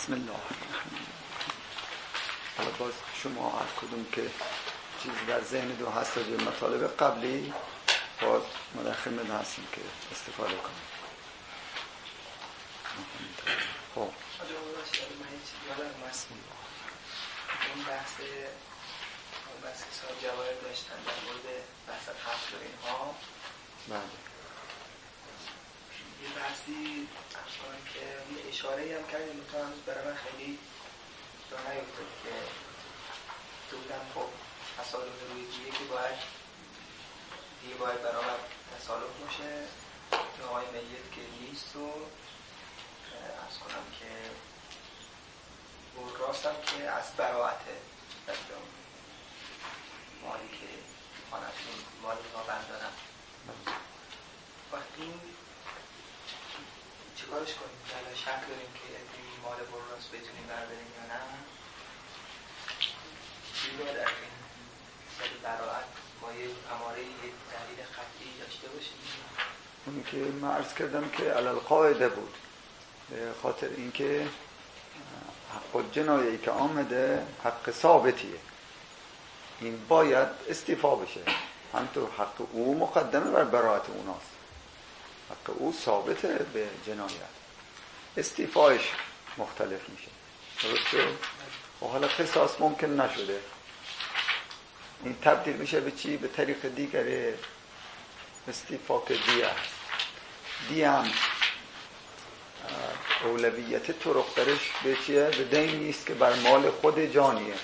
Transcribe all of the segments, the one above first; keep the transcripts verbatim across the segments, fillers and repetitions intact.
بسم الله الرحمن الرحیم. حالا باز شما هر کدوم که چیز در ذهن دو هست راجع به مطالب قبلی باز ما در خدمت هستیم که استفاده کنیم. خب اون بحث اون بحث که صاحب جواهر داشتن در مورد بحث حفظ و اینها، بله یه بحثی افغان که یه اشاره‌ای هم کردیم تو هنوز برای من خیلی جا نیفتاد که تو بودم خب تصالح روی دیگه که باید دیگه باید برای تصالح باشه که آقای میت که نیست و از کنم که بود راستم که از براعته بدم مالی که خانتون مالی ها بندارم وقتی این چیکارش کنیم؟ در شک داریم که این مال برو راست بتونیم برداریم یا نه؟ دیگه در این سری براعت با یه اماره یه دلیل خطی داشته باشیم. اونی که من عرض کردم که علل قاعده بود، به خاطر اینکه حق جنایه‌ای که آمده حق ثابتیه، این باید استیفا بشه. همینطور حق او مقدمه بر براعت اوناست، حق او ثابته به جنایت، استیفایش مختلف میشه. درسته؟ و حالا قصاص ممکن نشده، این تبدیل میشه به چی؟ به طریق دیگره استیفا که دیه دیه هم اولویت طرق درش به چیه؟ به دین نیست که بر مال خود جانیه،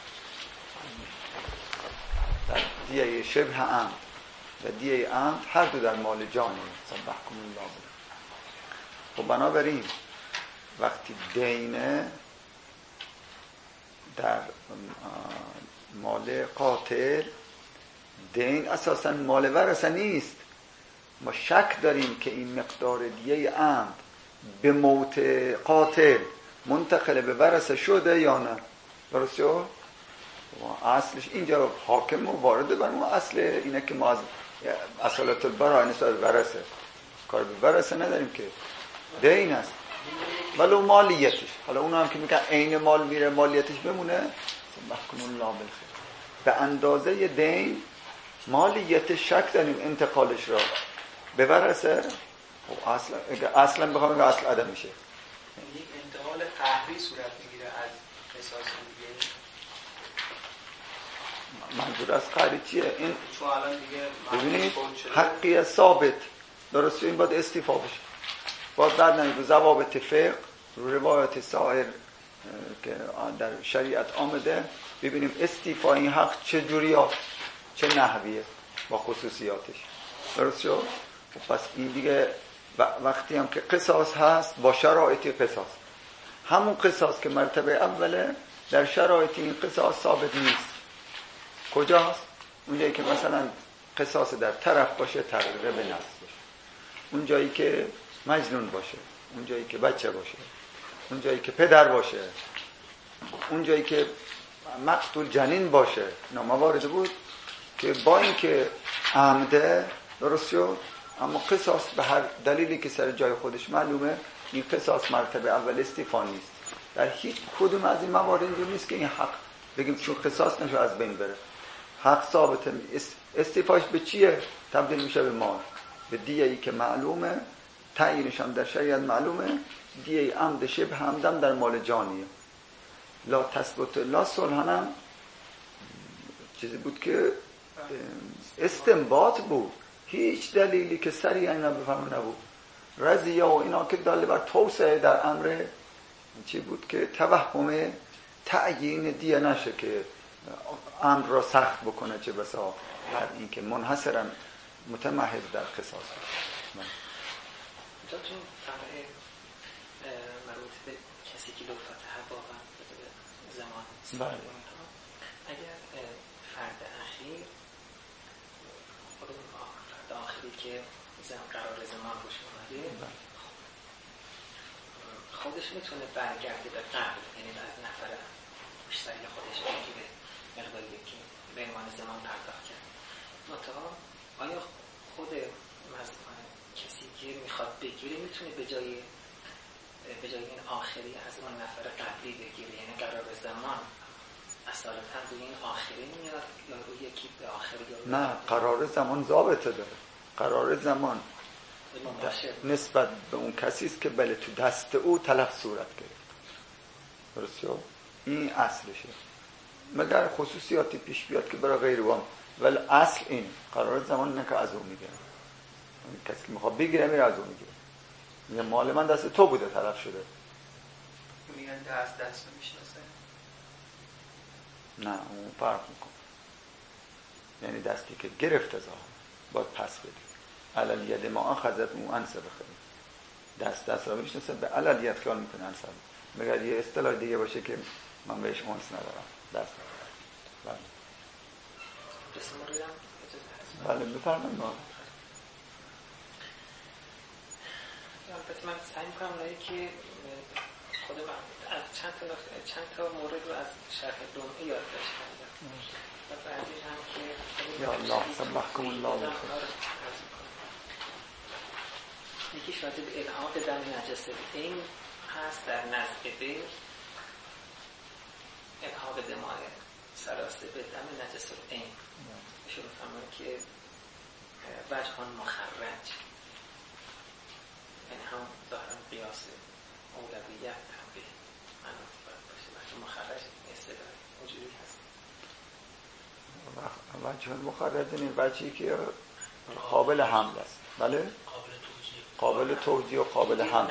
در دیه شبه عمد و دیه عمد هر دو در مال جانیه. سبحکم الله بود. و بنابراین وقتی دینه در مال قاتل، دین اساسا مال ورثه نیست. ما شک داریم که این مقدار دیه عمد به موت قاتل منتقل به ورثه شده یا نه. درسته؟ اصلش اینجا حاکم و وارده بر ما اصل اینه که ما از اصالت البراء نسبت به ورثه کار به ورثه نداریم که دین است ولو مالیتش. حالا اونا هم که میگن عین مال میره مالیتش بمونه، محکم الله بالخیر. به اندازه دین مالیت شک داریم انتقالش را به ورثه. خب اصلا اصلا بخوام بگم اصل عدم میشه. یک انتقال قهری صورت میگیره از قصاص دیگه. منظور از قهری چیه؟ این چون الان دیگه ببینید حقی ثابت، درسته؟ این باید استیفا بشه. باید بعد نمیگه ضوابط فقه رو روایت سایر که در شریعت آمده ببینیم استیفا این حق چه جوریه، چه نحویه با خصوصیاتش. درست شد؟ پس این دیگه وقتی هم که قصاص هست با شرایطی قصاص، همون قصاص که مرتبه اوله در شرایطی این قصاص ثابت نیست. کجاست؟ اونجایی که مثلا قصاص در طرف باشه تغییر به نفس باشه، اونجایی که مجنون باشه، اونجایی که بچه باشه، اونجایی که پدر باشه، اونجایی که مقتول جنین باشه. اینا موارد بود که با اینکه عمده درست شد، اما قصاص به هر دلیلی که سر جای خودش معلومه این قصاص مرتبه اول استیفا نیست. در هیچ کدوم از این موارد اینجور نیست که این حق بگیم چون قصاص نشه از بین بره. حق ثابته. استیفاش به چیه؟ تبدیل میشه به مال، به دیه‌ای که معلومه، تعیینش هم در شریعت معلومه. دیه عمد شبه همدم در مال جانیه. لا تثبت لا صلحنم چیزی بود که استنباط بود، هیچ دلیلی که سریع اینا بفهمه نبود. رضیه و اینا که داله بر توسعه در امر چی بود که توهم تعیین دیه نشه که امر را سخت بکنه، چه بسا هر این که منحصرا متمحض در قصاص باشه. تا تو فرق مربوط به کسی که لو فتحه واقعا به زمان بله. اگر فرد اخیر فرد آخری که زم قرار زمان روش اومده خودش میتونه برگرده به قبل، یعنی از نفر مشتری خودش بگیره مقداری که به عنوان زمان پرداخت کرد. منتها آیا خود کسی که میخواد بگیره میتونه به جای به جای این آخری از اون نفر قبلی بگیره، یعنی قرار زمان اصالتا روی این آخری میاد یا روی یکی به آخری؟ نه، قرار زمان ضابطه داره. قرار زمان نسبت به اون کسی است که بله تو دست او تلف صورت گرفت. درسته؟ این اصلشه، مگر خصوصیاتی پیش بیاد که برای غیر وام، ولی اصل این قرار زمان نه که از اون میگیره. کسی که میخواد بگیره میره از اون میگیره، میگه مال من دست تو بوده تلف شده. میگن دست دست رو میشناسه؟ نه، اون فرق میکنه. یعنی دستی که گرفته ظاهر باید پس بدی. علل ید ما اخذت اون انسه بخیری. دست دست را میشناسه، به علل ید خیال میکنه انسه. مگر یه اصطلاح دیگه باشه که من بهش اونس ندارم، دست ندارم. بله بله بفرمایید. البته من سعی میکنم اونایی که خود من از چند تا چند تا مورد رو از شرح دمعی یاد داشتم و بعضی هم که یا الله سبحکم الله. یکیش راجع به الحاق دم نجس این هست در نزد به الحاق دماء سلاسه به دم نجس این ایشون فرمودن که وجهان مخرج، یعنی هم ظاهرا قیاس اولویت تنبیه منو باید باشه وجه مخرج استداره اونجوری هست. وجه مخرج این وجهی که قابل حمل است. بله؟ قابل توجیه و قابل حمل.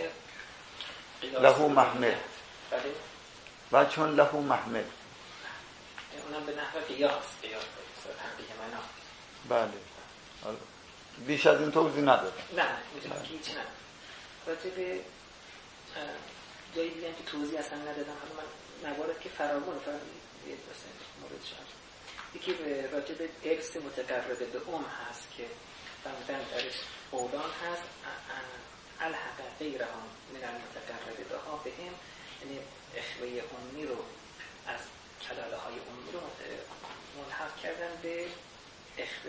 لهو محمل. بله؟ وجه له محمل. اونم به نحو قیاس قیاس تنبیه منو. بله. بیش از این توضیح نداره. نه میتونم که هیچی نداره. راجع به جایی دیدم که توضیح اصلا ندادم، حالا من موارد که فراوان فراوان یه مثلا مورد شد. یکی به راجع به ارث متقرب به ام هست که فرمودن درش اولان هست الحق غیرهم من المتقرب به ها بهم، یعنی اخوه امی رو از کلاله های امی رو ملحق کردن به اخوه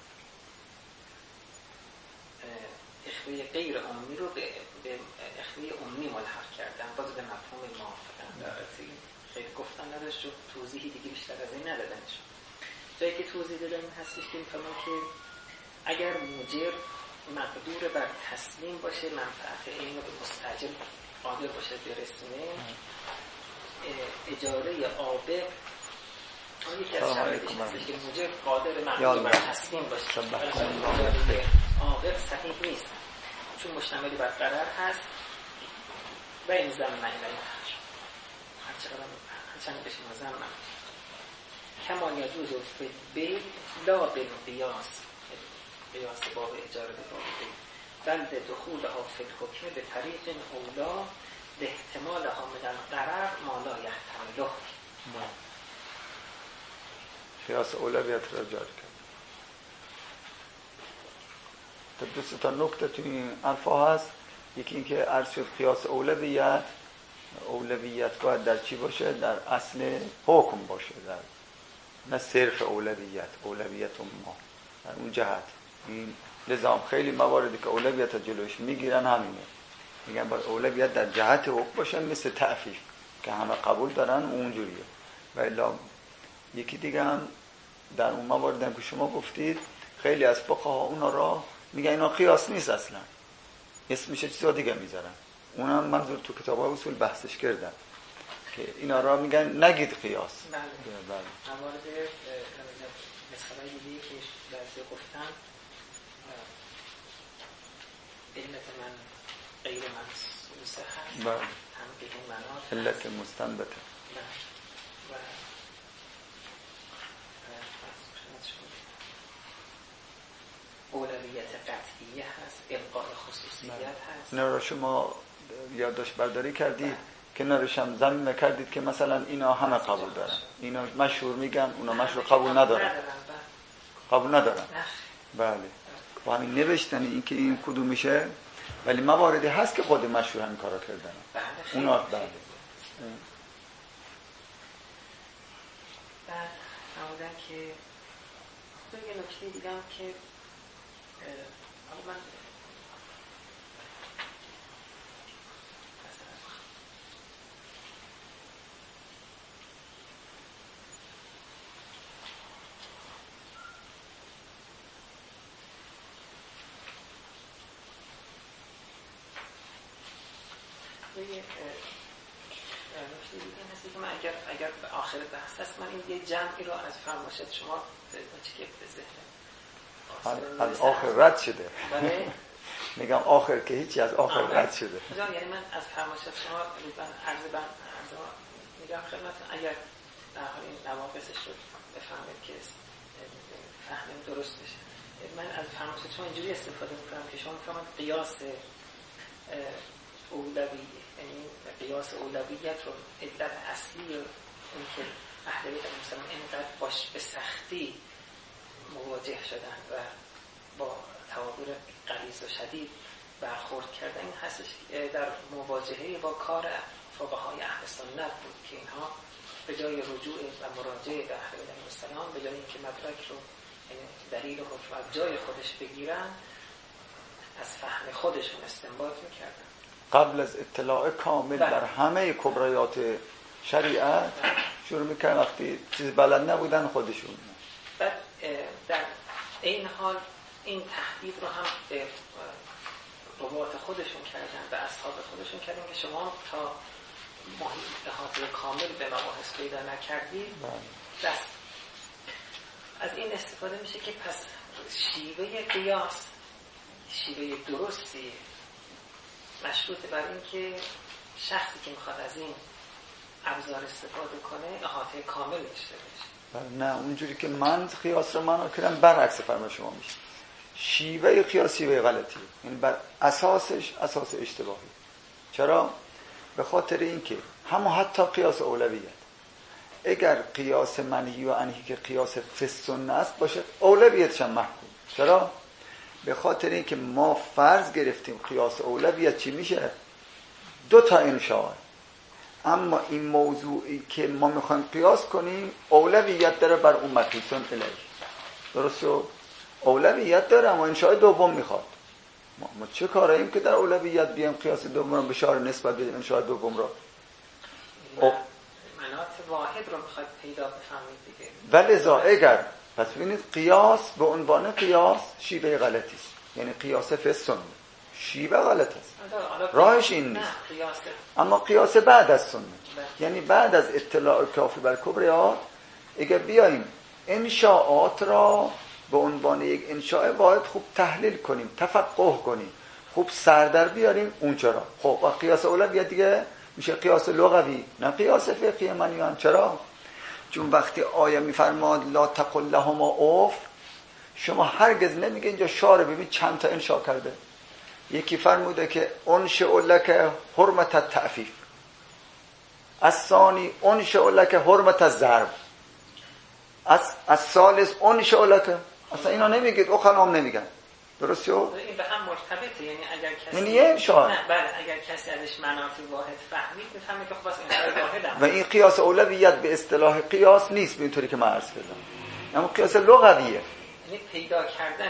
اخوه غیر امی رو به اخوه امی ملحق کردن، باز به مفهوم موافقن. در خیلی گفتن نداشت و توضیحی دیگه بیشتر از این ندادنش. جایی که توضیح دادن این هستش که میفهمن که اگر موجر مقدور بر تسلیم باشه منفعت این رو به مستاجر قادر باشه برسونه، اجاره آبه اون یکی از شرایطش هستش که موجر قادر مقدور بر تسلیم باشه، اجاره آبه صحیح نیست چون مشتملی بر قرار هست و این زمن این هرچند بشه زمن کما یجوز فی بیع لا بالقیاس، قیاس باب اجاره به باب بیع، بل به دخول ها فی الحکم به طریق اولا به احتمال ها من القرار ما لا یحتمله. قیاس اولویت را جاری کرد. تا دو تا نکته توی این الفا هست. یکی این که عرض شد قیاس اولویت، اولویت باید در چی باشه؟ در اصل حکم باشه، در نه صرف اولویت، اولویت ما در اون جهت. این لزام خیلی مواردی که اولویت ها جلوش میگیرن همینه، میگن باید اولویت در جهت حکم باشه، مثل تعفیف که همه قبول دارن اونجوریه. و الا یکی دیگه هم در اون مواردی هم که شما گفتید خیلی از فقها اونا را میگن اینا قیاس نیست اصلا، اسمش چیزا دیگه میذارن. اونم منظور تو کتاب‌های اصول بحثش کردن که اینا را میگن نگید قیاس. بله بله. موارد مثلا دیگه که درس گفتم علت من غیر منصوص هست. بله. هم به این معنا علت مستنبته. و اولویت قطعیه هست، ابقاء خصوصیت هست. اینا را شما یادداشت برداری کردید که کنارش هم ضمیر کردید که مثلا اینا همه قبول دارن، اینا مشهور میگن اونا مشهور قبول ندارن. قبول ندارن. بله. با همین نوشتن این که این کدوم میشه، ولی مواردی هست که خود مشهور همین کارا کردن. اونا بله. بعد همونن که خب یه نکته دیگه هم که من نکته دیگه هستی که من اگر اگر به آخر بحث هست من این یه جمعی رو از فرمایشات شما چه که به ذهن از آخر رد شده. بله میگم آخر که هیچی از آخر رد شده. یعنی من از فرمایشات شما من عرض بند میگم خدمتتون اگر در حال این نواقصش رو بفهمید که فهمیم درست بشه. من از فرمایشات شما اینجوری استفاده میکنم که شما میفهمید قیاس اولوی یعنی قیاس اولویت رو علت اصلی اون که اهل بیت مثلا اینقدر باش به سختی مواجه شدن و با توابیر غلیظ و شدید برخورد کردن این هستش در مواجهه با کار فقهای اهل سنت بود که اینها به جای رجوع و مراجعه به اهل بیت السلام به جای اینکه مدرک رو یعنی دلیل حکم از جای خودش بگیرن از فهم خودشون استنباط میکردن قبل از اطلاع کامل بر همه کبریات شریعت شروع میکردن وقتی چیز بلد نبودن خودشون. بعد در این حال این تهدید رو هم به روات خودشون کردن به اصحاب خودشون کردن که شما تا احاطه کامل به مباحث پیدا نکردید دست از این استفاده میشه که پس شیوه قیاس شیوه درستی مشروط بر این که شخصی که میخواد از این ابزار استفاده کنه احاطه کامل داشته باشه. نه اونجوری که من قیاس رو معنا کردم برعکس فرمان شما میشه. شیوه قیاس شیوه غلطی، یعنی بر اساسش اساس اشتباهی. چرا؟ به خاطر اینکه همون حتی قیاس اولویت اگر قیاس منهی و انهی که قیاس فسنه است باشه اولویتش هم محکوم. چرا؟ به خاطر اینکه ما فرض گرفتیم قیاس اولویت چی میشه؟ دو تا انشاء. اما این موضوعی که ما میخوایم قیاس کنیم اولویت داره بر اون مقیسون الیه. درسته؟ اولویت داره اما انشاء دوم میخواد. ما, ما چه کاراییم که در اولویت بیام قیاس دوم رو بشار نسبت بدیم انشاء دوم رو؟ مناط واحد رو میخواد پیدا بفهمید دیگه. ولذا اگر پس ببینید قیاس به عنوان قیاس شیوه غلطی است. یعنی قیاس فسن شیوه غلط است. راهش این نیست. اما قیاس بعد از سنت یعنی بعد از اطلاع کافی بر کبریات اگر بیاییم انشاءات را به عنوان یک انشاء واحد خوب تحلیل کنیم، تفقه کنیم، خوب سر در بیاریم اونجا را. خب و قیاس اولویت دیگه میشه قیاس لغوی نه قیاس فقهی منیان. چرا؟ چون وقتی آیه میفرماد لا تقل لهما اف شما هرگز نمیگه اینجا شاره ببین چند تا انشاء کرده. یکی فرموده که انشئ لک حرمت التعفیف، الثانی انشئ لک حرمت الضرب، از الثالث انشئ لک. اصلا اینا نمیگید اخرام نمیگن. درسته؟ این به هم مرتبطه. یعنی اگر کسی یعنی یه انشاء نه بله اگر کسی ازش منافی واحد فهمید میفهمه که خب اصلا انشاء واحد و این قیاس اولویت به اصطلاح قیاس نیست به اینطوری که من عرض کردم، اما قیاس لغویه. یعنی پیدا کردن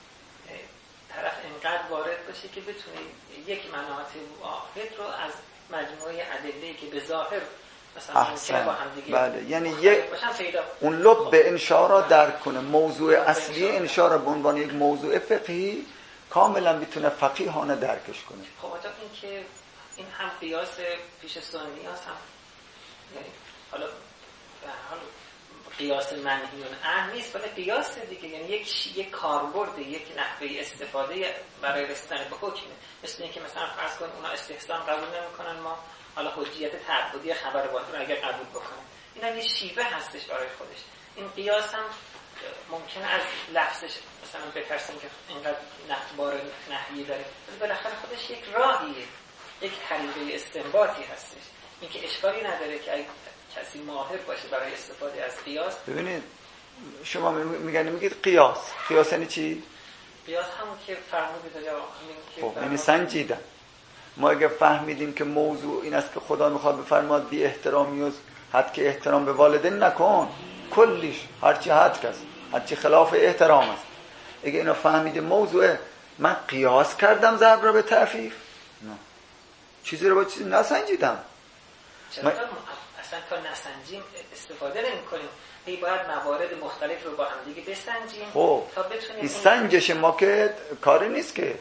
طرف انقدر وارد باشه که بتونه یک مناط واحد رو از مجموعه ادله‌ای که به ظاهر مثلا ممکنه با هم دیگه بله یعنی یک اون لب به انشاء را درک کنه، موضوع اصلی انشاء را به عنوان یک موضوع فقهی کاملا بتونه فقیهانه درکش کنه. خب آجا این که این هم قیاس پیش سنی هست هم یعنی حالا به حال قیاس منهی عنه نیست ولی قیاس دیگه یعنی یک یک کاربرد یک نحوه استفاده برای رسیدن به حکم. مثل اینکه مثلا فرض کن اونا استحسان قبول نمیکنن ما حالا حجیت تعبدی خبر واحد رو اگر قبول بکنیم اینا یه شیوه هستش برای خودش. این قیاس هم ممکنه از لفظش مثلا بترسیم که اینقدر بار نحوی داره ولی بالاخره خودش یک راهیه، یک طریقه استنباطی هستش. اینکه اشکالی نداره که اگه کسی ماهر باشه برای استفاده از قیاس. ببینید شما میگن میگید قیاس قیاس یعنی چی؟ قیاس همون که فرمودید یا همین که خب یعنی سنجیدن. ما اگه فهمیدیم که موضوع این است که خدا میخواد بفرماد بی احترامی و حد که احترام به والدین نکن کلیش هرچی حد کس هرچی خلاف احترام است، اگه اینو فهمیدیم موضوع من قیاس کردم ضرب را به تعفیف نه چیزی رو با چیزی نسنجیدم. چرا من... اصلا تا نسنجیم استفاده نمی کنیم. هی باید موارد مختلف رو با هم دیگه بسنجیم خب تا بتونیم این سنجش ما که کاری نیست که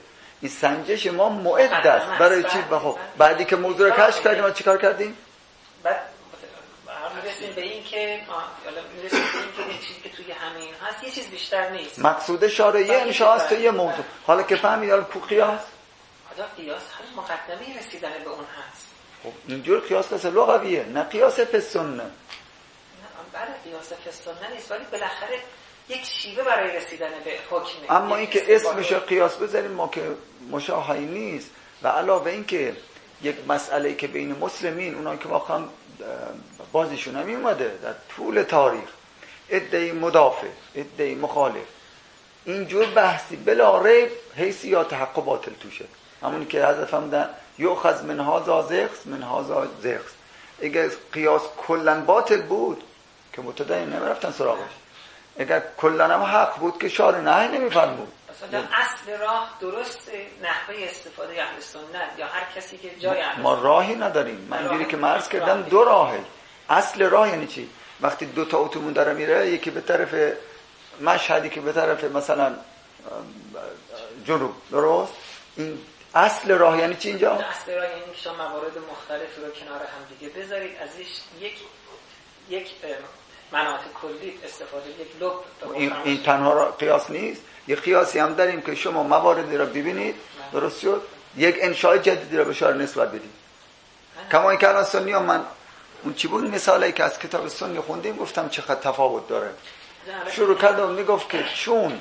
این سنجش ما معد است برای چی؟ بخو بعدی که موضوع رو کشف کردیم ما چیکار کردیم؟ بعد میرسیم به این که میرسیم به این که این چیزی که توی همین هست یه چیز بیشتر نیست. مقصود شارع یه انشاء است تو یه موضوع. حالا که فهمید حالا کو قیاس؟ حالا قیاس همین مقدمه رسیدن به اون هست. خب اینجور قیاس کسا لغویه، نه قیاس فسنه. نه بله قیاس فسنه نیست، ولی بالاخره یک شیوه برای رسیدن به حکم. اما این که اسمش رو قیاس بذاریم ما که مشاهی نیست. و علاوه این که یک مسئله که بین مسلمین اونایی که واقعا بازیشون هم اومده در طول تاریخ ادعای مدافع ادعای مخالف اینجور بحثی بلا ریب حیثیات حق و باطل توشه. همونی که حضرت فرمودن یؤخذ من هذا زغس من هذا زغس. اگر قیاس کلا باطل بود که متدین نمیرفتن سراغش، اگر کلا هم حق بود که شارع نهی نمیفرمود. مثلا اصل راه درست نحوه استفاده اهل سنت یا هر کسی که جای اهل ما راهی نداریم. من اینجوری که عرض کردم دو راهه. اصل راه یعنی چی؟ وقتی دو تا اتومبیل داره میره، یکی به طرف مشهدی که به طرف مثلا جنوب، درست؟ این اصل راه یعنی چی اینجا؟ اصل راه یعنی که شما موارد مختلف رو کنار هم دیگه بذارید، ازش یک یک مناطق کلی استفاده، یک لب. این, این تنها را قیاس نیست. یک قیاسی هم داریم که شما مواردی را ببینید، درست شد، یک انشاء جدیدی را به شارع نسبت بدید. کما این که الان سنی ها، من اون چی بود مثالی که از کتاب سنی خوندیم گفتم چقدر تفاوت داره. شروع کردم میگفت که چون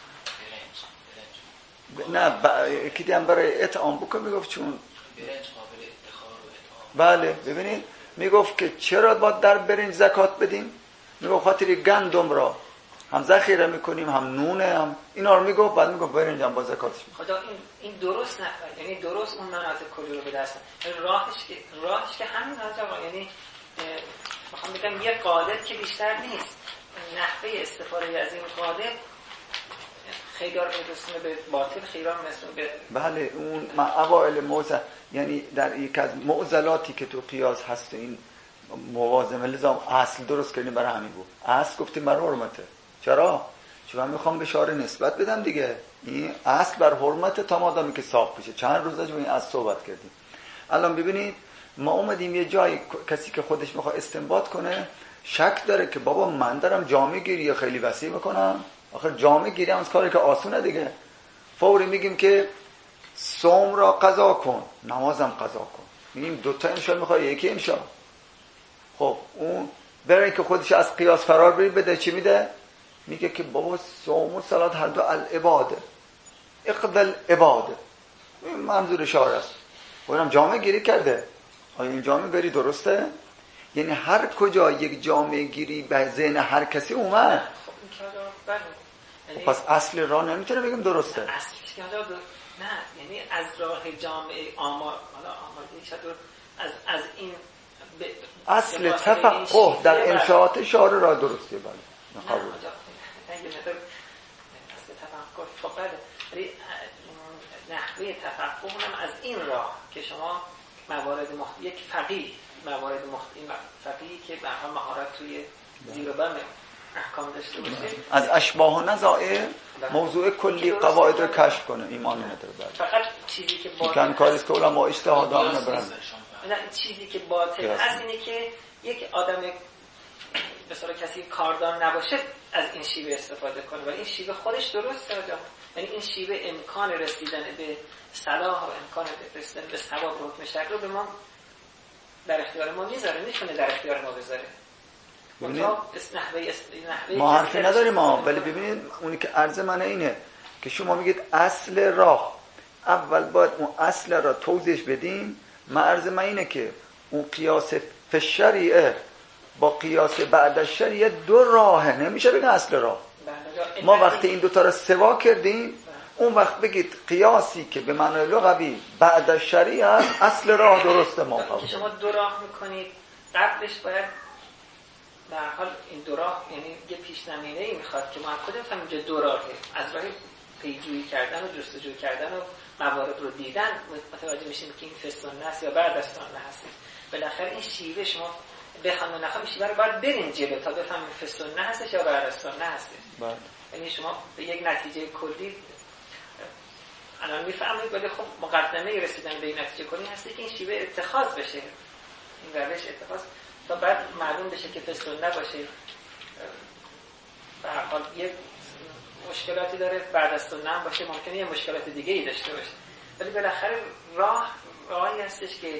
نه ب... کی دیدم برای اطعام بکن میگفت چون بله ببینید میگفت که چرا باید در برنج زکات بدیم؟ میگفت خاطر گندم را هم ذخیره میکنیم هم نونه هم اینا رو میگفت، بعد میگفت برنج هم با زکاتش. خدا این این درست نه، یعنی درست اون مناطق کلی رو به دست میاره. راهش که راهش که همین آقا، یعنی میخوام بگم یه قالب که بیشتر نیست، نحوه استفاده از این قالب خیلیار میرسونه به باطل، خیلیار میرسونه به بله اون اوائل موزه، یعنی در یک از معضلاتی که تو قیاس هست این موازمه، لزام اصل درست کردیم برای همین بود. اصل گفتیم بر حرمته. چرا؟ چون من میخوام به شارع نسبت بدم دیگه. این اصل بر حرمته تا مادامی که صاف بشه. چند روز راجع به این اصل صحبت کردیم. الان ببینید ما اومدیم یه جای کسی که خودش میخواد استنباط کنه شک داره که بابا من دارم جامعه گیری خیلی وسیع میکنم. آخر جامعه گیری هم از کاری که آسونه دیگه. فوری میگیم که صوم را قضا کن، نمازم قضا کن. میگیم دو تا انشاء میخواد، یکی انشاء. خب اون برای که خودش از قیاس فرار بری بده چی میده؟ میگه که بابا صوم و صلات هر دو العباده اقبل عباده. این منظور شعار است. اونم جامعه گیری کرده. آیا این جامعه گیری درسته؟ یعنی هر کجا یک جامعه گیری به ذهن هر کسی اومد، پس اصل راه نمیتونه بگیم درسته. اصل نه، یعنی از راه جامعه آمار، حالا آماده شد از از این ب... اصل تفقه در انشاءات شارع را درسته. بله نه قبول. نه یه مقدار اصل تفقه خب بله، ولی نحوه تفقه هم از این راه که شما موارد مخ... یک فقیه موارد مختلف فقیهی که به هر مهارت توی زیر و بم احکام داشته باشه، از اشباه و نظائر موضوع کلی قواعد رو کشف کنه، ایمان نداره. بله فقط چیزی که باطل کن کاریست که علما اجتهادانه برن. نه چیزی که باطل هست اینه که یک آدم به صورت کسی کاردان نباشه از این شیوه استفاده کنه و این شیوه خودش درسته. یعنی این شیوه امکان رسیدن به صلاح و امکان رسیدن به ثواب و حکم شرع رو به ما در اختیار ما میذاره، میتونه در اختیار ما بذاره. ما حرفی نداریم ما، ولی ببینید اونی که عرض من اینه که شما میگید اصل راه، اول باید اون اصل را توضیح بدیم. ما عرض من اینه که اون قیاس فشریعه با قیاس بعد از شریعه دو راهه، نمیشه بگن اصل راه. ما وقتی این دوتا را سوا کردیم اون وقت بگید قیاسی که به معنای لغوی بعد از شریعه است اصل راه درسته. ما که شما دو راه میکنید قبلش باید در حال این دو راه، یعنی یه پیش‌زمینه‌ای میخواد که ما خودمون هم اینجا دو راهه، از راه پیجویی کردن و جستجو کردن و موارد رو دیدن متوجه میشیم که این فسنه است یا بعد از سنت هست. بالاخره این شیوه شما بخوام و نخوام شیوه رو باید برین جلو تا بفهمید فسنه هستش یا بعد از سنت هستش. یعنی شما به یک نتیجه کلی الان میفهمید، ولی خب مقدمه رسیدن به این نتیجه کنی هستی که این شیوه اتخاذ بشه، این روش اتخاذ تا بعد معلوم بشه که فسق نباشه. به هر حال یک مشکلاتی داره بعد از سنت هم باشه، ممکنه یه مشکلات دیگه ای داشته باشه، ولی بالاخره راه راهی هستش که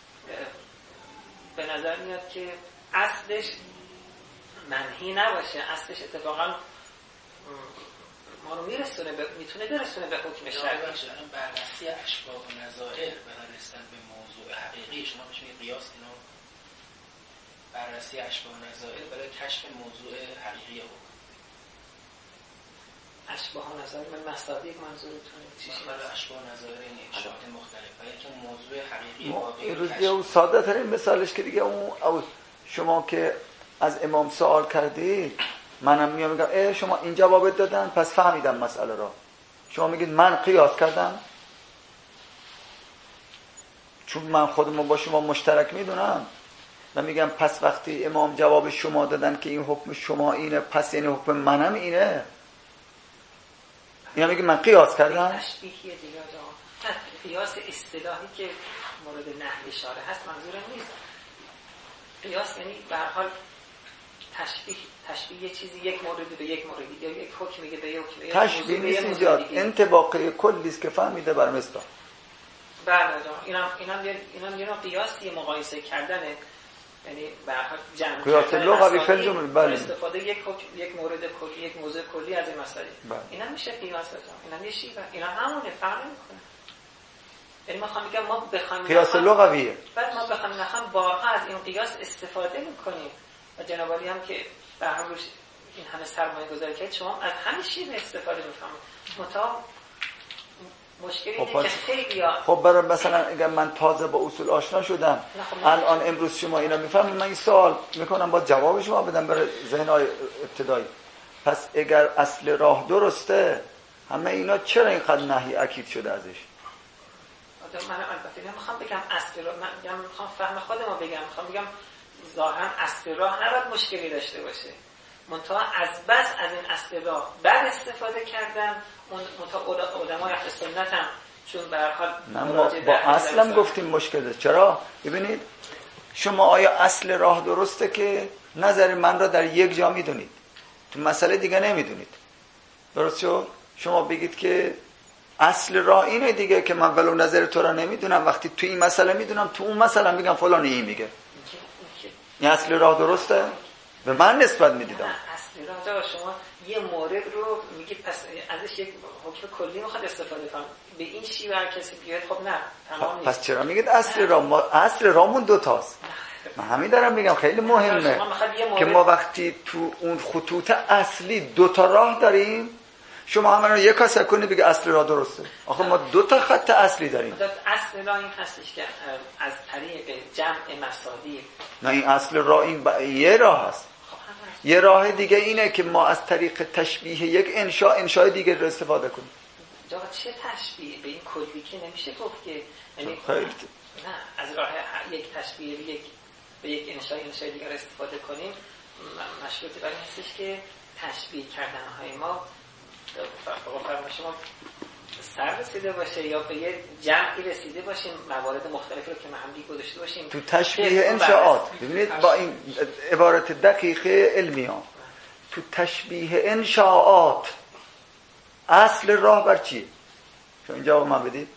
به نظر میاد که اصلش منهی نباشه، اصلش اتفاقا ما رو میرسونه به میتونه برسونه به حکم شرعی. بررسی اشباح و نظائر برای رسیدن به موضوع حقیقی، شما بهش میگید قیاس، اینو بررسی اشباح و نظائر برای کشف موضوع حقیقی حکم. اشباح و نظائر من مصادیق منظورتونه چیه؟ برای اشباح و نظائر این اشارات مختلف برای که موضوع حقیقی واقعی این روز یه ساده ترین مثالش که دیگه اون او شما که از امام سوال کردید، منم میام میگم اه شما این جوابت دادن پس فهمیدم مسئله را. شما میگید من قیاس کردم چون من خودمو با شما مشترک میدونم و میگم پس وقتی امام جواب شما دادن که این حکم شما اینه پس یعنی حکم منم اینه. اینا میگه من قیاس کردم. تشبیهیه دیگه آقا. قیاس اصطلاحی که مورد نهی اشاره هست منظورم نیست. قیاس یعنی به هر حال تشبیه تشبیه یه چیزی یک مورد به یک مورد یا یک حکمی که به یک حکم. تشبیه نیست اینجا، انطباقی کلی است که فهمیده بر مصداق. بله جان، اینم اینم یه اینم یه نوع قیاسی مقایسه کردنه، یعنی به هر حال جمع قیاس لغوی فعل جمله. بله. استفاده یک حکم یک مورد کلی یک موضوع کلی از این مسئله. اینا میشه قیاس جان. اینا میشه اینا همونه، فرق نمیکنه. یعنی ما خواهم میگم ما بخوایم قیاس لغویه. بعد ما بخوایم نخوایم بارها از این قیاس استفاده میکنیم و جناب عالی هم که به هر روش این همه سرمایه گذاری کرد شما از همین شیوه استفاده میفهمید. متا مشکلی اینه که خیلی ها خب برای مثلا اگر من تازه با اصول آشنا شدم الان امروز شما اینا میفهمید، من این سوال میکنم با جواب شما بدم برای ذهن‌های ابتدایی. پس اگر اصل راه درسته همه اینا چرا اینقدر نهی اکید شده ازش؟ من البته نمیخوام بگم اصل راه، من میخوام فهم خودمو بگم، میخوام بگم ظاهرا اصل راه نباید مشکلی داشته باشه، منتها از بس از این اصل راه بد استفاده کردن. منتها علمای اهل سنت هم چون به هر حال ما با اصلم گفتیم مشکل داره. چرا؟ ببینید شما آیا اصل راه درسته که نظر من را در یک جا میدونید، تو مسئله دیگه نمیدونید، درست شد؟ شما بگید که اصل راه اینه دیگه که من ولو نظر تو را نمیدونم، وقتی تو این مسئله میدونم تو اون مسئله میگم فلان این میگه. این اصل راه درسته؟ به من نسبت میدیدم. اصل راه جا شما یه مورد رو میگید پس ازش یک حکم کلی میخواد استفاده کنم به این شیوه هر کسی بیاد، خب نه تمام نیست. پس چرا میگید اصل راه؟ ما اصل راهمون دو تاست. من همین دارم میگم خیلی مهمه که ما وقتی تو اون خطوط اصلی دو تا راه داریم، شما همه رو یک کاسه کنید بگه اصل راه درسته. آخه ما دو تا خط اصلی داریم. اصل راه این هستش که از طریق جمع مصادیق. نه این اصل راه این ب... یه راه هست. یه راه دیگه اینه که ما از طریق تشبیه یک انشاء انشاء دیگه رو استفاده کنیم. جا چه تشبیه به این کلی که نمیشه گفت که یعنی خیلی نه از راه یک تشبیه به یک به یک انشاء انشاء دیگه رو استفاده کنیم مشروط بر این هستش که تشبیه کردن های ما فرق شما سر رسیده باشه یا به یه جمعی رسیده باشیم موارد مختلفی رو که محمدی گذاشته باشیم تو تشبیه انشاءات. ببینید با این عبارت دقیقه علمی ها تو تشبیه انشاءات اصل راه بر چیه؟ شما این جواب من بدید.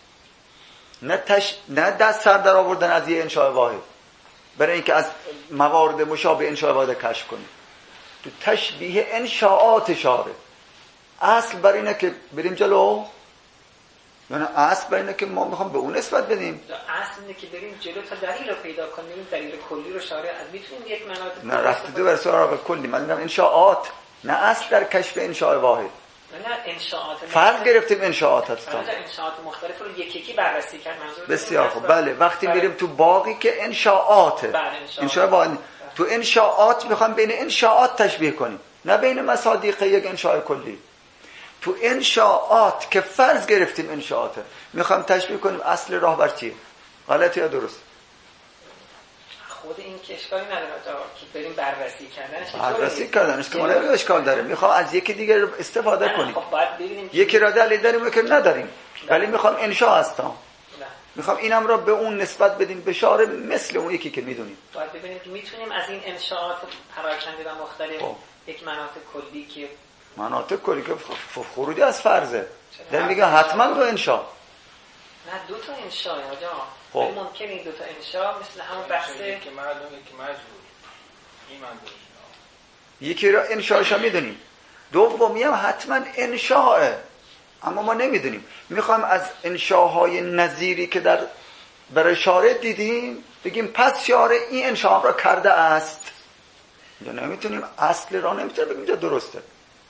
نه, تش... نه دست سر در آوردن از یه انشاء واحد برای اینکه از موارد مشابه انشاء واحد کشف کنیم. تو تشبیه انشاءات اشاره اصل بر اینه که بریم جلو، یعنی اصل بر اینه که ما میخوام به اون نسبت بدیم. اصل اینه که بریم جلو تا دلیل رو پیدا کنیم، دلیل کلی رو شارع از میتونیم یک مناطق نه رفته دو برسه سراغ کلی. من میگم انشاءات نه اصل در کشف انشاء واحد. نه انشاءات فرق گرفتیم انشاءات هستن. انشاءات مختلف رو یکی یکی بررسی کرد. منظور بسیار خوب. بله وقتی میریم تو باقی که انشاءاته، انشاء واحد، تو انشاءات میخوام بین انشاءات تشبیه کنیم نه بین مصادیق یک انشاء کلی. تو انشاءات که فرض گرفتیم انشاءاته میخوام تشبیه کنیم اصل راه بر چیه؟ غلط یا درست؟ خود این این که اشکالی نداره که بریم بررسی کردنش. بررسی کردنش که مال اشکال داره. میخوام از یکی دیگه استفاده کنیم. خب باید ببینیم یکی را دلیل داریم که نداریم. ولی میخوام انشا هستم. میخوام اینم را به اون نسبت بدیم بشاره مثل اون یکی که میدونیم. باید ببینیم که میتونیم از این انشاءات پراکنده و مختلف خب. یک مناطق کلی که مناطق کلی که خروجی از فرضه. در میگه حتما دو انشا. نه دو تا انشاء آجا. خب ممکنه این دو تا انشاء مثل همون بحث که مردم که مجبور این منظورش یکی را انشاءش هم میدونیم، دومی هم حتما انشاءه، اما ما نمیدونیم. میخوایم از انشاءهای نظیری که در برای شارع دیدیم بگیم پس شارع این انشاء را کرده است. یا نمیتونیم اصل را نمیتونیم بگیم اینجا درسته.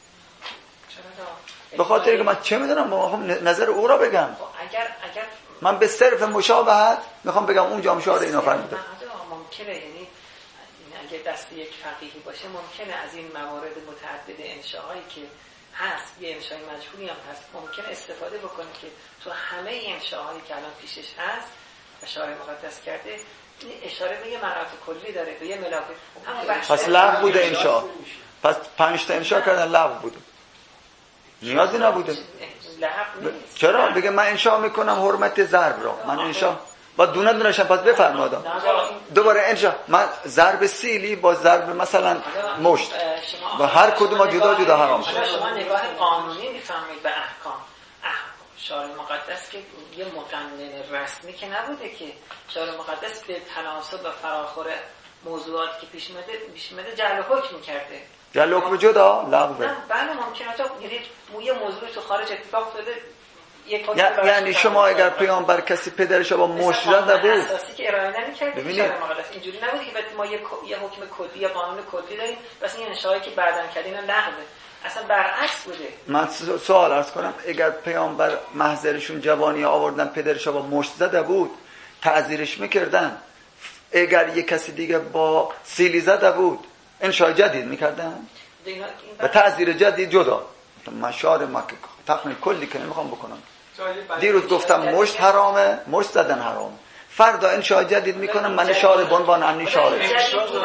به خاطر که من چه میدونم با نظر او را بگم. اگر اگر من به صرف مشابهت میخوام بگم اونجا هم شارع اینا فرموده. ممکنه یعنی اگه دست یک فقیهی باشه ممکنه از این موارد متعدد انشاءایی که هست، یه انشاء مجهولی هم هست، ممکنه استفاده بکنه که تو همه انشاءهایی که الان پیشش هست و شارع مقدس کرده این اشاره به یه مناطق کلی داره، به یه ملاک. پس لغو بوده انشاء. پس پنج تا انشاء کردن لغو بوده. نیازی نبوده. چرا؟ بگه من انشاء میکنم حرمت ضرب را. من انشاء با دونه دونه‌ش پس بفرمایید. دوباره انشاء من ضرب سیلی با ضرب مثلا مشت و هر کدوم جدا جدا حرام شد. شما نگاه قانونی میفهمید به احکام. شارع مقدس که یه مقنن رسمی که نبوده که شارع مقدس به تناسب و فراخور موضوعات که پیش اومده پیش اومده جعل حکم می‌کرده. جعل حکم جدا لغو. نه بله ممکنه تا یعنی یه موضوع تو خارج اتفاق افتاده یعنی شما اگر پیامبر کسی پدرش با مشت زده بود اساسی که ارائه نمی‌کرد ببینید اینجوری نبود که بعد ما یه یه حکم کلی یا قانون کلی داریم بس این انشائی که بعداً کردین لغوه. اصلا برعکس بوده. من سوال عرض کنم اگر پیامبر محضرشون جوانی آوردن پدرش با مشت زده بود تعزیرش میکردن، اگر یه کسی دیگه با سیلی زده بود انشاء جدید میکردن و تعزیر جدید جدا. مشار مکه تقنین کلی که نمیخوام بکنم. دیروز گفتم مشت حرامه، مشت زدن حرامه، فردا انشاء جدید میکنم من شارع بنوان عنی شارع. این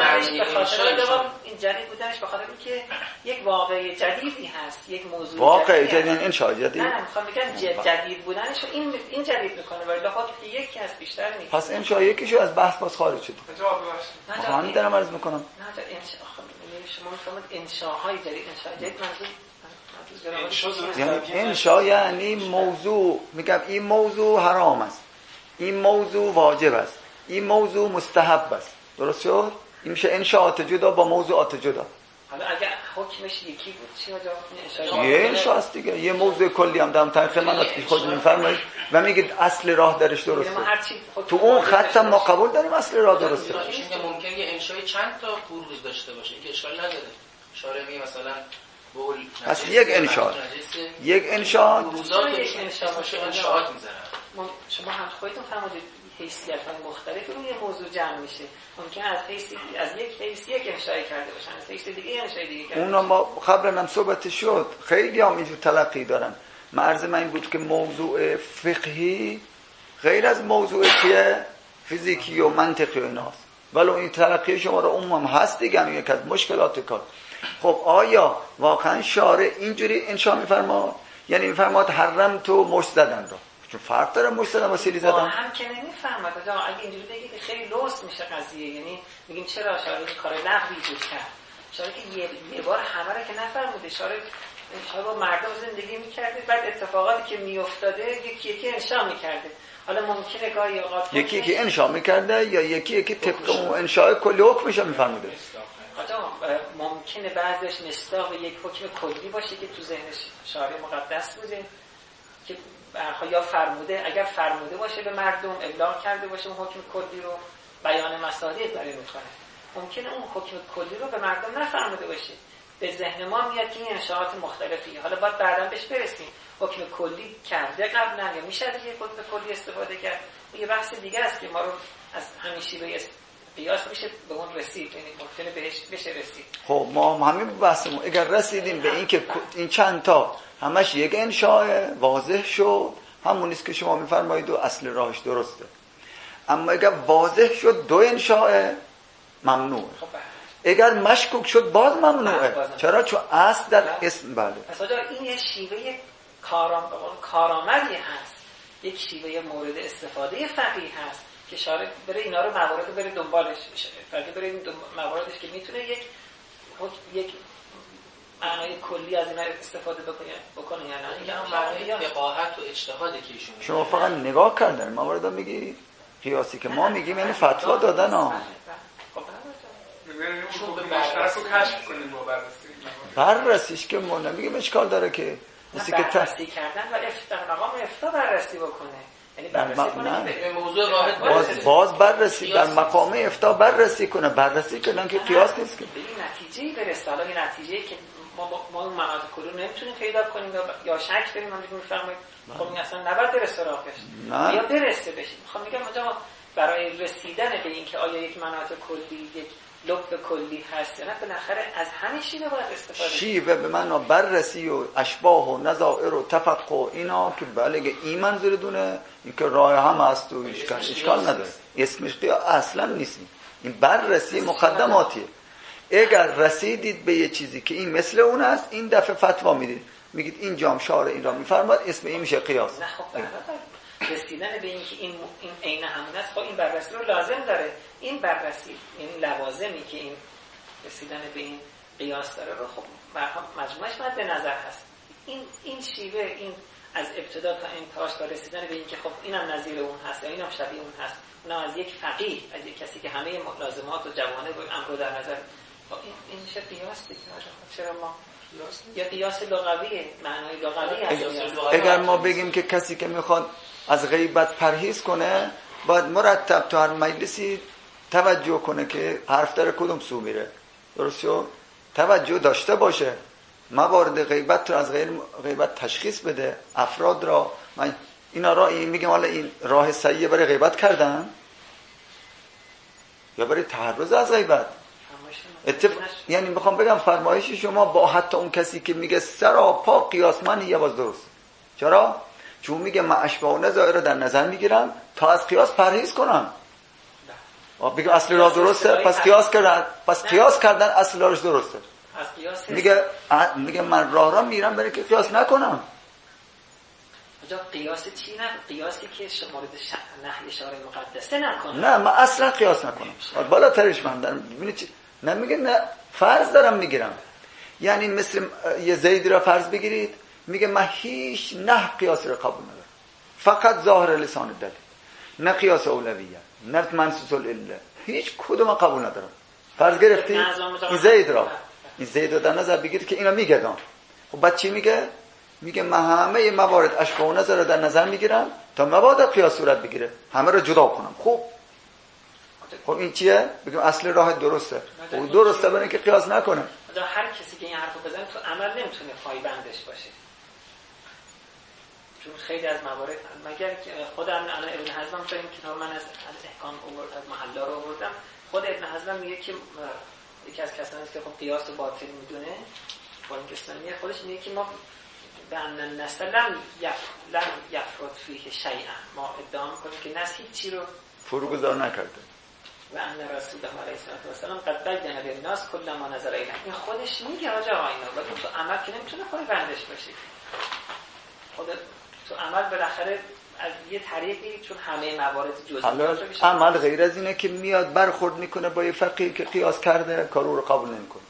جدید بودنش به خاطر اینکه یک واقعه جدیدی هست، یک موضوع واقعه جدید انشاء جدید. نه میخوام بگم جدید بودنش این این جدید میکنه ولی خاطر که یکی از بیشتر نیست. پس انشاء یکیشو از بحث باز خارج شد. من همین دارم عرض میکنم. نه انشاء شما میفهمید انشاءهای جدید انشاء جدید منظور یعنی انشاء یعنی موضوع، میگم این موضوع حرام است، این موضوع واجب است، این موضوع مستحب است. درست شد؟ این میشه انشاءات جدا با موضوعات جدا. حالا اگه حکمش یکی بود چی جواب؟ یه انشاء است دیگه، یه موضوع کلی هم در تاریخ مناطق خود میفرمایید و میگید اصل راه درش درسته. تو اون خط ما قبول داریم اصل راه درسته. اینکه ممکنه یه انشاء چند تا بروز داشته باشه که اشکال نداره. شارع میگه مثلا بول اصل یک انشاء یک انشاء روزات انشاءات میذارن. شما هم خودتون فرمودید حیثیت‌های مختلف روی موضوع جمع میشه. ممکن از حیث از یک حیث یک انشاء کرده باشن، از حیث دیگه انشاء دیگه کرده. اونا ما قبلا هم صحبت شد، خیلی هم اینجور تلقی دارن. مرز من این بود که موضوع فقهی غیر از موضوع که فیزیکی و منطقی و ایناست. ولی این تلقی شما رو عموما هست دیگه، یک از مشکلات کار. خب آیا واقعا شارع اینجوری انشاء میفرما؟ یعنی میفرماد حرم تو مشت زدن رو؟ چون فرق داره مشت زدن و سیلی زدن. هم که نمیفرماد. اگه اینجوری بگید خیلی لوس میشه قضیه. یعنی میگیم چرا شارع کار لغوی ایجاد کرد؟ شارع که یه, یه بار همه رو که نفرموده. شارع شارع با مردم زندگی میکرده، بعد اتفاقاتی که میافتاده یکی یکی انشاء میکرده. حالا ممکنه گاهی اوقات یکی یکی انشاء میکرده یا یکی یکی طبق اون انشاء کلی حکمش میفرموده. ممکنه بعضش مصداق یک حکم کلی باشه که تو ذهنش شارع مقدس بوده که یا فرموده، اگر فرموده باشه به مردم ابلاغ کرده باشه اون حکم کلی رو بیان مصالح برای میکنه. ممکنه اون حکم کلی رو به مردم نفرموده باشه، به ذهن ما میاد که این انشاءات مختلفی. حالا باید بعداً بهش برسیم. حکم کلی کرده قبلا یا میشه از یک حکم کلی استفاده کرد؟ یه بحث دیگه است که ما رو از همیشه به قیاس میشه به اون رسید، یعنی ممکنه بهش بشه رسید. خب ما همین بحثمون اگر رسیدیم به این که این چند تا همش یک انشاء واضح شد، همون نیست که شما میفرمایید و اصل راهش درسته. اما اگر واضح شد دو انشاء، ممنوعه. خب اگر مشکوک شد باز ممنوعه. باز چرا؟ چون اصل در اسم. بله پس آجا این یه شیوه کارام... کارآمدی هست، یک شیوه مورد استفاده فقیه هست که شارع بره اینا رو موارد رو بره دنبالش بشه، فقیه بره این مواردش که میتونه یک یک معنای کلی از اینا استفاده بکنه بکنه یا نه. اینکه هم معنای فقاهت و اجتهاده که ایشون شما فقط نگاه کردن موارد میگی قیاسی که ما میگیم یعنی فتوا دادن ها. شما به مشترک رو کشف کنید با بررسی. بررسیش که ما نمیگیم اشکال داره که مثل که بررسی کردن و افتار مقام افتار بررسی بکنه، یعنی بررسی کنه به موضوع واحد باز باز بررسی در مقام افتار بررسی کنه. بررسی کردن که قیاس نیست که به این نتیجه‌ای برسه. حالا این نتیجه‌ای که ما ما اون مناطق کلی نمیتونیم پیدا کنیم یا شک داریم، من میفهمم خب این اصلا نباید برسه راهش یا برسه بشه. میخوام میگم اونجا برای رسیدن به این که آیا یک مناطق کلی یک لب کلی هست یا نه، بالاخره از همین شیوه باید استفاده کنیم. شیوه به معنا بررسی و اشباح و نظائر و تفقه اینا که بله این منظور دونه، این که راه هم هست و اشکال اشکال نداره. اسمش قیاس اصلا نیست. این بررسی مقدماتیه. اگر رسیدید به یه چیزی که این مثل اون است، این دفعه فتوا میدید، میگید این جام شارع این را میفرماد، اسم این میشه قیاس. نه خب رسیدن به این که این این عین همون است، خب این بررسی رو لازم داره. این بررسی یعنی لوازمی که این رسیدن به این قیاس داره رو خب مجموعش باید به نظر هست. این این شیوه این از ابتدا تا انتهاش تا رسیدن به این که خب اینم نظیر اون هست یا اینم شبیه اون هست، اونم از یک فقیه، از یک کسی که همه لازمات و جوانب امر رو در نظر، خب این این میشه قیاس دیگه. چرا ما یا قیاس لغویه، معنای لغوی هست. اگر ما بگیم که کسی که میخواد از غیبت پرهیز کنه باید مرتب تو هر مجلسی توجه کنه که حرف در کدوم سو میره، درسته؟ توجه داشته باشه، موارد غیبت رو از غیر غیبت تشخیص بده، افراد را. من اینا را این میگم حالا این راه صحیح برای غیبت کردن یا برای تحرز از غیبت؟ اتف... یعنی میخوام بگم فرمایش شما با حتی اون کسی که میگه سراپا قیاسمنی یه باز درست. چرا؟ چون میگه من اشباح و نظائر رو در نظر میگیرم تا از قیاس پرهیز کنم. بگم اصل راه درسته، پس قیاس کردن، پس قیاس کردن اصل راهش درسته. میگه میگه من راه را میرم برای که قیاس نکنم. اونجا قیاس چی نه؟ قیاسی که مورد نهی شارع مقدسه نکنه. نه من اصلا قیاس نکنم. بالاترش من دارم. ببینید چی؟ نه میگه نه فرض دارم میگیرم. یعنی مثل یه زید را فرض بگیرید، میگه من هیچ نه قیاس را قبول ندارم، فقط ظاهر لسان دلیل، نه قیاس اولویه، نه منصوص العله، هیچ کدوم قبول ندارم. فرض گرفتی این زید را این زید را در نظر بگیرید که اینا میگدم. خب بعد چی میگه؟ میگه من همه موارد اشباح و نظر را در نظر میگیرم تا مبادا قیاس صورت بگیره، همه را جدا کنم. خب خب این چیه؟ بگم اصل راه درسته. او درسته برای اینکه قیاس نکنه. هر کسی که این حرفو بزنه تو عمل نمیتونه پایبندش باشه، چون خیلی از موارد مگر خودم الان ابن حزم هم داریم کتاب من از از احکام از محلا رو آوردم، خود ابن حزم میگه که یکی از کسانی که خب قیاس رو باطل میدونه فرانکستانیه، خودش میگه که ما به ان النص لم لم یفرط فیه شیئا، ما ادعا میکنیم که نص هیچی رو فروگذار نکرده و ان رسول الله علیه السلام قد بین للناس کل ما نظر الیه. این خودش میگه آجا اینا ولی تو عمل که نمیتونه پایبندش باشه. خود تو عمل بالاخره از یه طریقی چون همه موارد جزئی عمل غیر از اینه که میاد برخورد میکنه با یه فقیه که قیاس کرده، کارو رو قبول نمیکنه.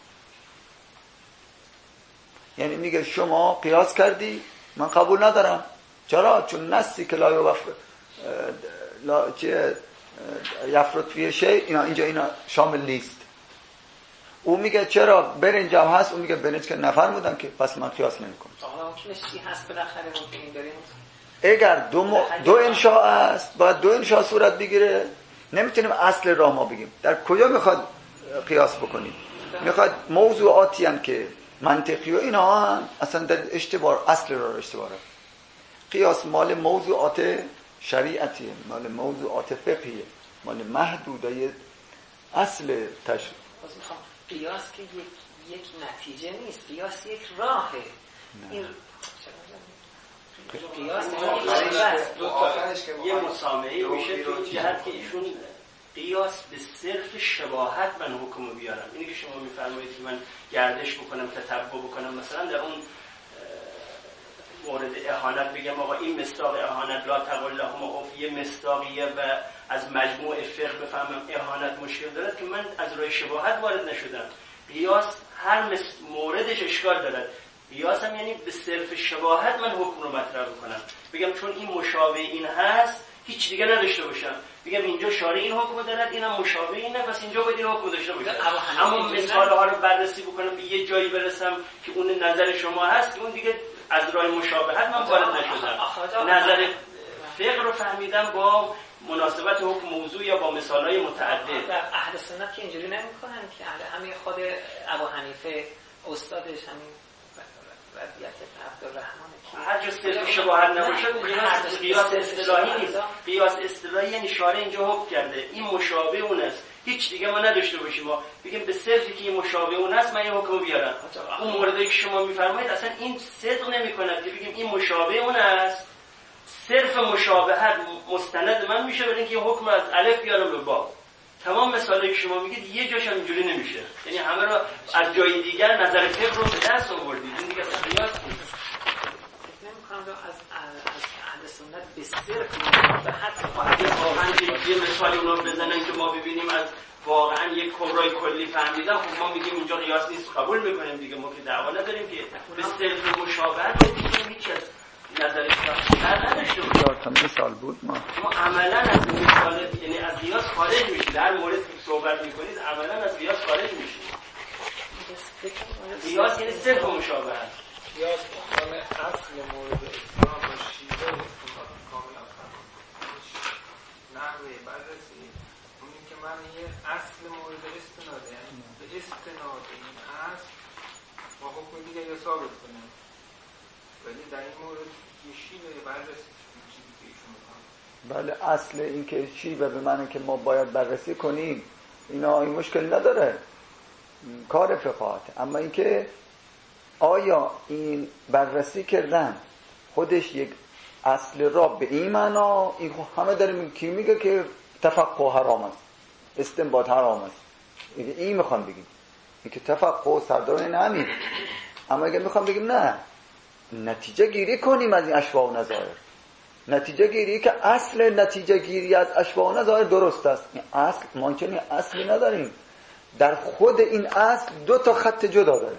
یعنی میگه شما قیاس کردی من قبول ندارم. چرا؟ چون نصی که لا یوفق لا چه یفرط فیه شی اینا اینجا اینا شامل نیست. او میگه چرا برنج هم هست، او میگه برنج که نفرمودن که پس من قیاس نمیکنم. حالا ممکنه چی هست بالاخره ممکنه داریم اگر دو, م... دو انشاء است باید دو انشاء صورت بگیره. نمیتونیم اصل راه ما بگیم. در کجا میخواد قیاس بکنیم؟ میخواد موضوعاتی هم که منطقی و اینا هم اصلا در اشتباه اصل راه اشتباهه. قیاس مال موضوعات شریعتیه، مال موضوعات فقهیه، مال محدوده اصل تشریع. میخوام قیاس که یک یک نتیجه نیست، قیاس یک راهه. این قیاس یه مسامحه میشه تو جهت که ایشون قیاس به صرف شباهت من حکم رو بیارم. اینی که شما میفرمایید که من گردش بکنم، تتبع بکنم، مثلا در اون مورد اهانت بگم آقا این مصداق اهانت لا تقل لهم اف، یه مصداقیه و از مجموع فقه بفهمم اهانت مشکل دارد که من از راه شباهت وارد نشدم. قیاس هر موردش اشکال دارد. قیاس هم یعنی به صرف شباهت من حکم رو مطرح بکنم، بگم چون این مشابه این هست هیچ دیگه نداشته باشم، بگم اینجا شارع این حکم دارد، اینم مشابه اینه، پس اینجا باید این حکم داشته باشم. اما مثال ها رو بررسی بکنم به یه جایی برسم که اون نظر شما هست که اون دیگه از راه مشابهت من وارد نشدم. نظر فقه رو فهمیدم با مناسبت حکم موضوع یا با مثالهای متعدد. در اهل سنت که اینجوری نمی‌کنن که همین خود ابو حنیفه استادش همین وضعیت عبدالرحمن هر جا صرف شباهت نباشه قیاس قیاس اصطلاحی نیست. قیاس اصطلاحی یعنی شارع اینجا حکم کرده این مشابه اون است، هیچ دیگه ما نداشته باشیم، ما بگیم به صرفی که این مشابه اون است من این حکم بیارم. اون موردی که شما میفرمایید اصلا این صدق نمی‌کنه که بگیم این مشابه اون است، صرف مشابهت مستند من میشه برای اینکه حکم از الف بیارم به با. تمام مثالی که شما میگید یه جاش هم اینجوری نمیشه، یعنی همه رو از جای دیگر نظر فقه رو به دست آوردید. این دیگه اصلا قیاس نیست. از از اهل سنت به صرف مشابهت واقعا یه مثالی اونو بزنن که ما ببینیم از واقعا یک کبرای کلی فهمیدن، خب ما میگیم اینجا قیاس نیست، قبول میکنیم دیگه، ما که دعوا نداریم که به صرف مشابهت رو میگیم هیچ از نظرش در نداشته بود. مثال بود ما ما عملا از مثال یعنی از قیاس خارج میشید. در مورد که صحبت میکنید عملا از قیاس خارج میشید. قیاس یعنی صرف مشابهت. قیاس همه اصل مورد اسلام و شیوه استناد کاملا فرمانده نحوه بررسی اونی که من یه اصل مورد استناده، یعنی به استناد این اصل ما حکم دیگه یا ثابت کنیم، ولی در این مورد یه شیوه بررسی چیزی که ایشون میکنم. بله اصل این که شیوه به معنی که ما باید بررسی کنیم اینا این مشکل نداره، کار فقهاته. اما اینکه آیا این بررسی کردن خودش یک اصل را به این معنا، این همه داریم کی میگه که تفقه حرام است، استنباط حرام است، این میخوام بگیم این که تفقه سردار این همین. اما اگه میخوام بگیم نه، نتیجه گیری کنیم از این اشباح و نظائر، نتیجه گیری که اصل نتیجه گیری از اشباح و نظائر درست است. این اصل ما چنین اصلی نداریم، در خود این اصل دو تا خط جدا داره.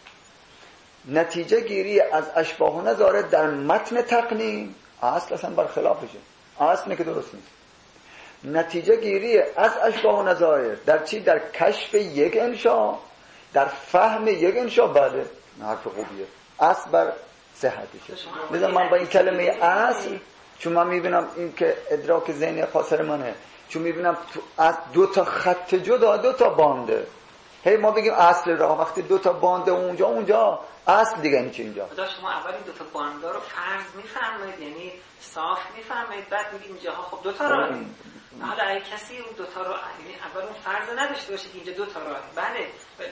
نتیجه گیری از اشباح و نظائر در متن تقنین اصل اصلا برخلافشه، اصل که درست نیست. نتیجه گیری از اشباح و نظائر در چی؟ در کشف یک انشا، در فهم یک انشا. بله حرف خوبیه، اصل بر صحتشه. مثلا من با این کلمه اصل، چون من میبینم این که ادراک ذهنی خاصر منه، چون میبینم تو از دو تا خط جدا دو تا بانده، هی ما بگیم اصل راه، وقتی دو تا بانده اونجا اونجا اصل دیگه این چه اینجا. خدا شما اول این دو تا باندا رو فرض میفرمایید، یعنی صاف میفرمایید، بعد میگید اینجاها خب دو تا راه. حالا اگه کسی اون دو تا رو یعنی اول اون فرض نداشته باشه که اینجا دو تا راه، بله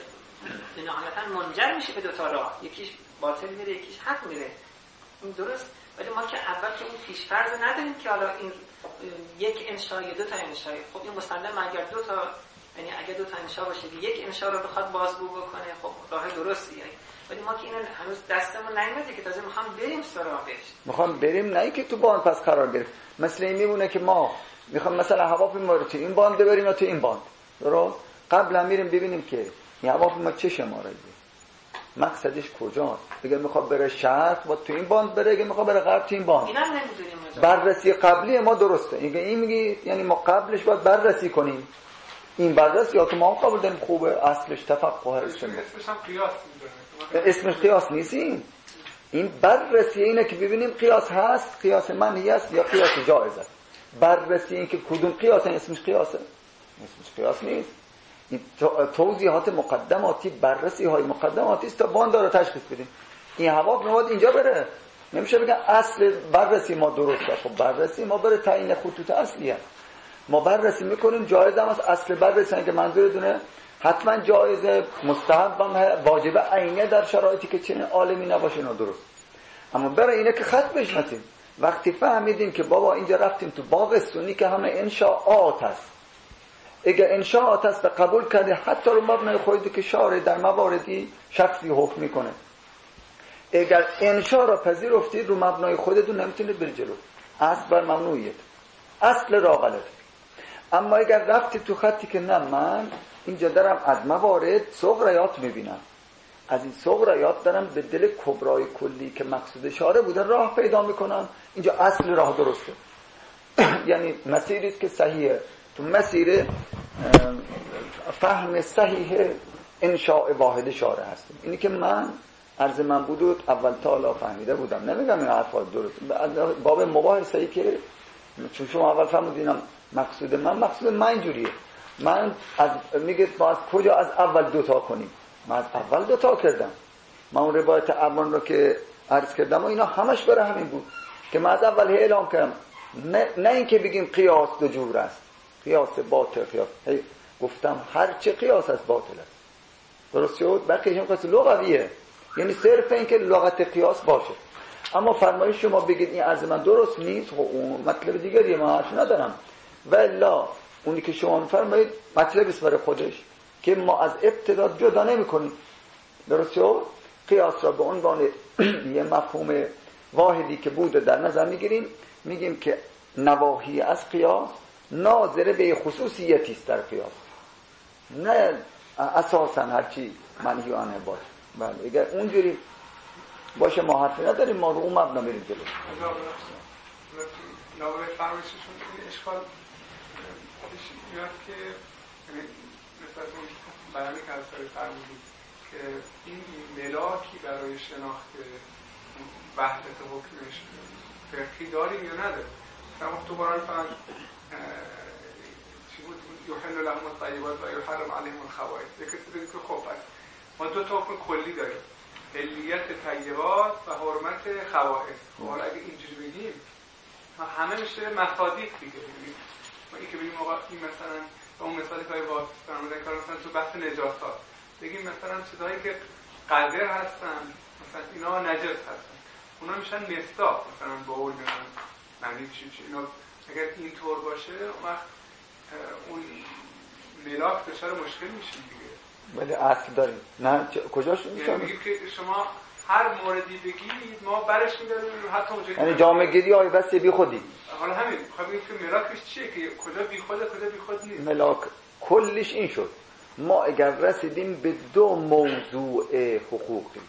نهایتا منجر میشه به دو تا راه، یکیش باطل میره یکیش حق میره، این درست. ولی ما که اول که اون پیش فرض نداریم که حالا این یک انشا یا دو تا انشا، خب این مسلم اگر دو تا یعنی اگه دو تا انشا باشه یک انشا رو بخواد بازگو بکنه خب راه درستیه، ولی ما که اینو هنوز دستمون نیومده که تازه میخوام بریم سراغش، میخوام بریم نه که تو باند پس قرار گرفت. مثل این میمونه که ما میخوام مثلا هواپیما رو تو این باند بریم یا تو این باند، درست؟ قبلا میریم ببینیم که این هواپیما چه شماره‌ایه، مقصدش کجاست. اگه میخواد بره شرق با تو این باند بره، اگه میخواد بره غرب تو این باند. اینا نمیدونیم. بررسی قبلی ما درسته. اگه این میگی یعنی ما قبلش باید بررسی کنیم. این بررسی یا تو ما قبول داریم خوبه، اصلش تفقه است. اسمش هم قیاس میدونه. اسمش قیاس نیست. این این بررسی اینه که ببینیم قیاس هست، قیاس منهی است یا قیاس جایز است. بررسی این که کدوم قیاس اسمش قیاسه، اسمش قیاس نیست. این توضیحات مقدماتی، بررسی های مقدماتی است تا باند رو تشخیص بدیم. این هواپیما اینجا بره، نمیشه بگن اصل بررسی ما درسته. خب بررسی ما بره تعیین خطوط اصلیه، ما بررسی میکنیم جایز هم از اصل بررسی که منظور دونه حتما جایزه، مستحب هم واجبه عینه در شرایطی که چنین عالمی نباشه نه درست. اما برای اینه که خط بشناسیم. وقتی فهمیدیم که بابا اینجا رفتیم تو باغ سنی که همه انشاءات هست، اگر انشاءات است قبول کرده حتی رو مبنای خودی که شارع در مواردی شخصی حکم میکنه. اگر انشاء را پذیرفتید رو مبنای خودتون نمیتونید بری جلو، اصل بر ممنوعیت، اصل را غلط. اما اگر رفتید تو خطی که نه من اینجا دارم از موارد صغریات میبینم، از این صغریات دارم به دل کبرای کلی که مقصود شارع بوده راه پیدا میکنم، اینجا اصل راه درسته. یعنی مسیری است که صحیحه، تو مسیر فهم صحیح انشاء واحد شارع هستیم. اینی که من عرض من بود اول تا حالا فهمیده بودم، نمیگم این حرفا درست، باب مباحثه‌ای که چون شما اول فهمیدینم مقصود من مقصود من اینجوریه، من از میگه ما از کجا از اول دوتا کنیم، من از اول دوتا کردم. من اون روایت امان رو که عرض کردم و اینا همش برای همین بود که من از اول اعلام کردم، نه, نه این که بگیم قیاس دو جور است، قیاس باطل قیاس، هی گفتم هر چه قیاس از باطل است. درست شد؟ بقیه هم قیاس لغویه، یعنی صرف این که لغت قیاس باشه. اما فرمایش شما بگید این عرض من درست نیست، خب اون مطلب دیگریه، من حرف ندارم. ولی اونی که شما میفرمایید مطلب است برای خودش که ما از ابتدا جدا نمی‌کنیم. درست شد؟ قیاس را به عنوان یه مفهوم واحدی که بوده در نظر میگیریم، میگیم که نواحی از قیاس ناظر به خصوصیتی است در قیاس، نه اساسا هرچی منهی عنه باشه. بله اگر اونجوری باشه ما حرفی نداریم، ما رو اون مبنا میریم جلو. نوبه فرمایششون این اشکال میاد که مثلا اون بیانی که از داری فرمودید که این ملاکی برای شناخت وحدت حکمش فرقی داریم یا نداریم. مثلا تو قرآن فهم چی بود؟ یحل لهم الطیبات و یحرم علیهم الخبائث. یکی بگید که خب ما دو تا حکم کلی داریم، حلیت طیبات و حرمت خبائث. حالا اگه اینجوری بگیم همه میشه مصادیق دیگه. ما این که بگیم آقا این مثلا اون مثالی که با فرمودن کار مثلا تو بحث نجاست بگیم مثلا چیزایی که قذر هستن مثلا اینا نجس هستن، اونا میشن مصداق، مثلا بول میشن معنی چی چی اینا. اگر اینطور باشه اون وقت اون ملاک دچار مشکل میشه دیگه. ولی اصل داریم نه کجاش میشه؟ یعنی میگیم که شما هر موردی بگید ما برش می‌داریم حتی اونجایی یعنی جامعه گیری آی بس بی خودی. حالا همین خب این که ملاکش چیه که کجا بی خوده کجا بی خود نیست. ملاک کلش این شد ما اگر رسیدیم به دو موضوع حقوقی،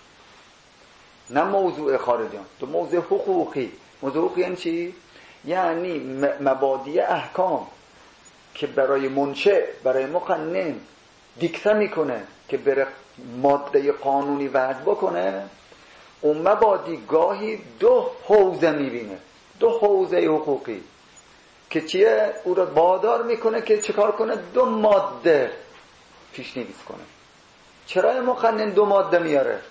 نه موضوع خارجان، دو موضوع حقوقی. موضوع حقوقی یعنی چی؟ یعنی مبادی احکام که برای منشأ برای مقنن دیکته میکنه که بره ماده قانونی وضع بکنه، اون مبادی گاهی دو حوزه میبینه، دو حوزه حقوقی که چیه؟ او را وادار میکنه که چیکار کنه؟ دو ماده پیشنویس کنه. چرا مقنن دو ماده میاره؟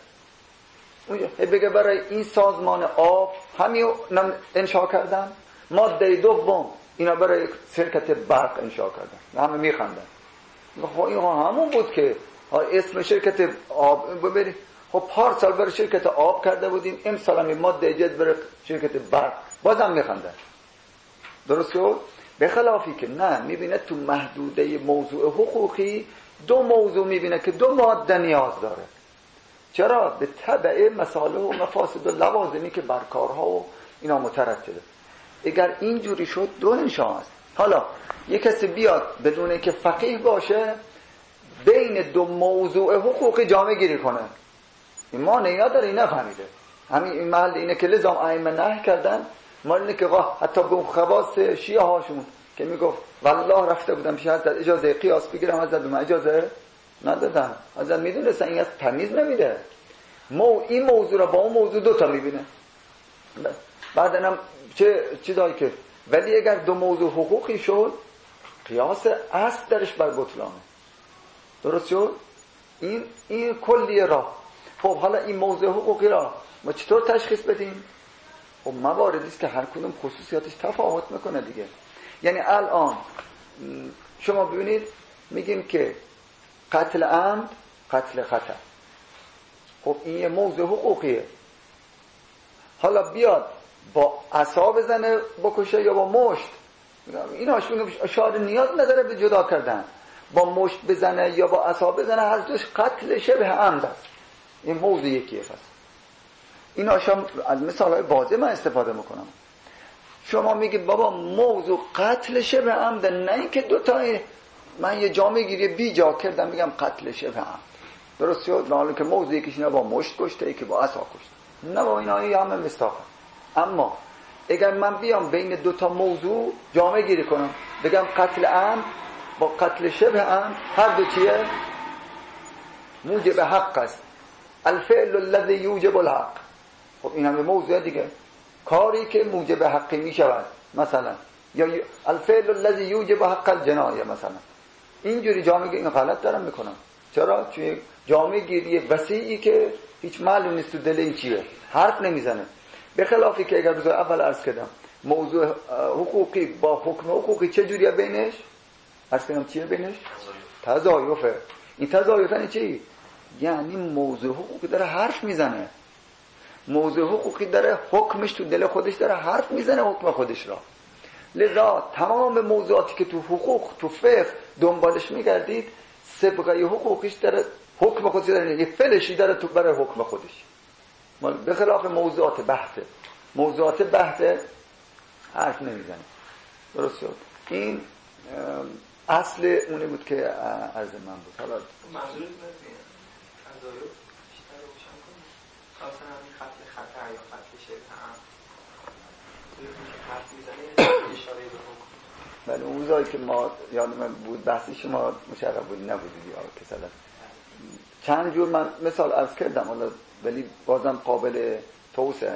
بگه برای این سازمان آب همین انشا کردن، ماده دوم اینا برای شرکت برق انشا کردن، همه میخندن. خب این همون بود که اسم شرکت آب ببرید، خب پارسال برای شرکت آب کرده بودیم، امسال هم ماده جدید برای شرکت برق، بازم میخندن. درست شد؟ به خلافی که نه میبینه تو محدوده موضوع حقوقی دو موضوع میبینه که دو ماده نیاز داره. چرا؟ به تبع مصالح و مفاسد و لوازمی که بر کارها و اینا مترتبه. اگر اینجوری شد دو انشاء است. حالا یک کسی بیاد بدون اینکه فقیه باشه بین دو موضوع حقوقی جامعه گیری کنه، این مانعی نداره، این نفهمیده. همین این محل اینه که لزام ائمه نهی کردن، مال اینه که حتی به خواص شیعه هاشون که میگفت والله رفته بودم پیش حضرت اجازه قیاس بگیرم، حضرت من اجازه ندادن. حضرت میدونستن این از تمیز نمیده، مو این موضوع را با اون موضوع دوتا میبینه. بعدنم چه چیزایی که ولی اگر دو موضوع حقوقی شد قیاس اصل درش بر بطلانه. درست شد؟ این این کلیه راه. خب حالا این موضوع حقوقی را ما چطور تشخیص بدیم؟ خب مواردی است که هر کدوم خصوصیاتش تفاوت میکنه دیگه. یعنی الان شما ببینید میگیم که قتل عمد، قتل خطا، خب این یه موضوع حقوقیه. حالا بیاد با عصا بزنه بکشه یا با مشت، این اشعار نیاز نداره به جدا کردن، با مشت بزنه یا با عصا بزنه، هر دوش قتل شبه عمد است. این موضوع یکیه. پس این اشعار از مثالهای واضح من استفاده میکنم. شما میگید بابا موضوع قتل شبه عمد، نه اینکه دو تا من یه جامعه گیری بی جا کردم میگم قتل شبه عمد. درست شد؟ حالا که موضوع یکیش اینا با مشت کشته، یکی با عصا کشته، نه با اینا همه مستاقه. اما اگر من بیام بین دو تا موضوع جامعه گیری کنم بگم قتل عمد با قتل شبه عمد، هر دو چیه؟ موجب حق است. الفعل الذي یوجب الحق. خب این همه موضوع دیگه، کاری که موجب حقی می شود، مثلا یا الفعل الذي یوجب حق الجنایه مثلا. اینجوری جامعه این غلط دارم میکنم. چرا؟ چون جامعه گیری وسیعی که هیچ معلوم نیست تو دل این چیه، حرف نمیزنه. به خلافی که اگر بذار اول عرض کردم موضوع حقوقی با حکم حقوقی چه جوریه بینش؟ عرض کردم چیه بینش؟ تضایفه. این تضایف یعنی چی؟ یعنی موضوع حقوقی داره حرف میزنه، موضوع حقوقی داره حکمش تو دل خودش داره حرف میزنه، حکم خودش را. لذا تمام موضوعاتی که تو حقوق تو فقه دنبالش میگردید سابقه حقوقیش داره، حکم خودش داره، یه فعلشی داره تو برای حکم خودش. به خلاف موضوعات بحثه، موضوعات بحثه حرف نمیزنه. درست شد؟ این اصل اونه بود که عرض من بود. حالا منظورت نمیدونم تضایف بیشتر روشن کنیم، خاصا همین خط خطر یا خط شبه هم توی که حرف میزنه اشاره به حکم. بله اون روزایی که ما یادم بود بحثی شما مشرف بودی نبودید یا کسالت چند جور من مثال عرض کردم، حالا ولی بازم قابل توسعه.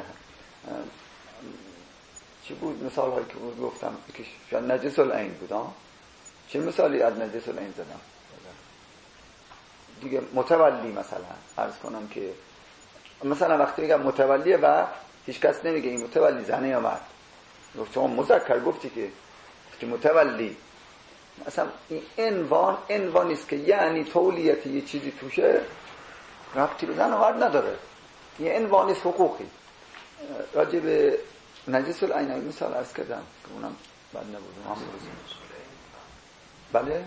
چی بود مثال هایی که بود گفتم که شاید نجس العین بود ها؟ چه مثالی از نجس العین زدم دیگه؟ متولی مثلا عرض کنم که مثلا وقتی میگم متولیه و هیچ کس نمیگه این متولی زنه یا مرد، شما مذکر گفتی که که متولی، اصلا این عنوان عنوانی است که یعنی تولیت یه چیزی توشه ربطی به زن و مرد نداره، یه عنوان است حقوقی. راجع به نجس العین مثال عرض کردم که اونم بد نبود. هم بله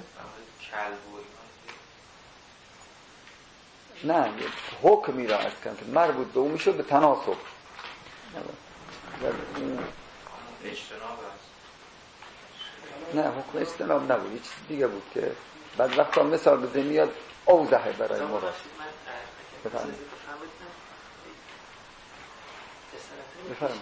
نه حکمی را عرض کردم که مربوط به اون میشه به تناسب. اجتناب است. نه حکم اجتناب نبود، یه چیز دیگه بود که بعد وقتا مثال به ذهن میاد اوضحه برای ما. بفرمایید. بفرمایید.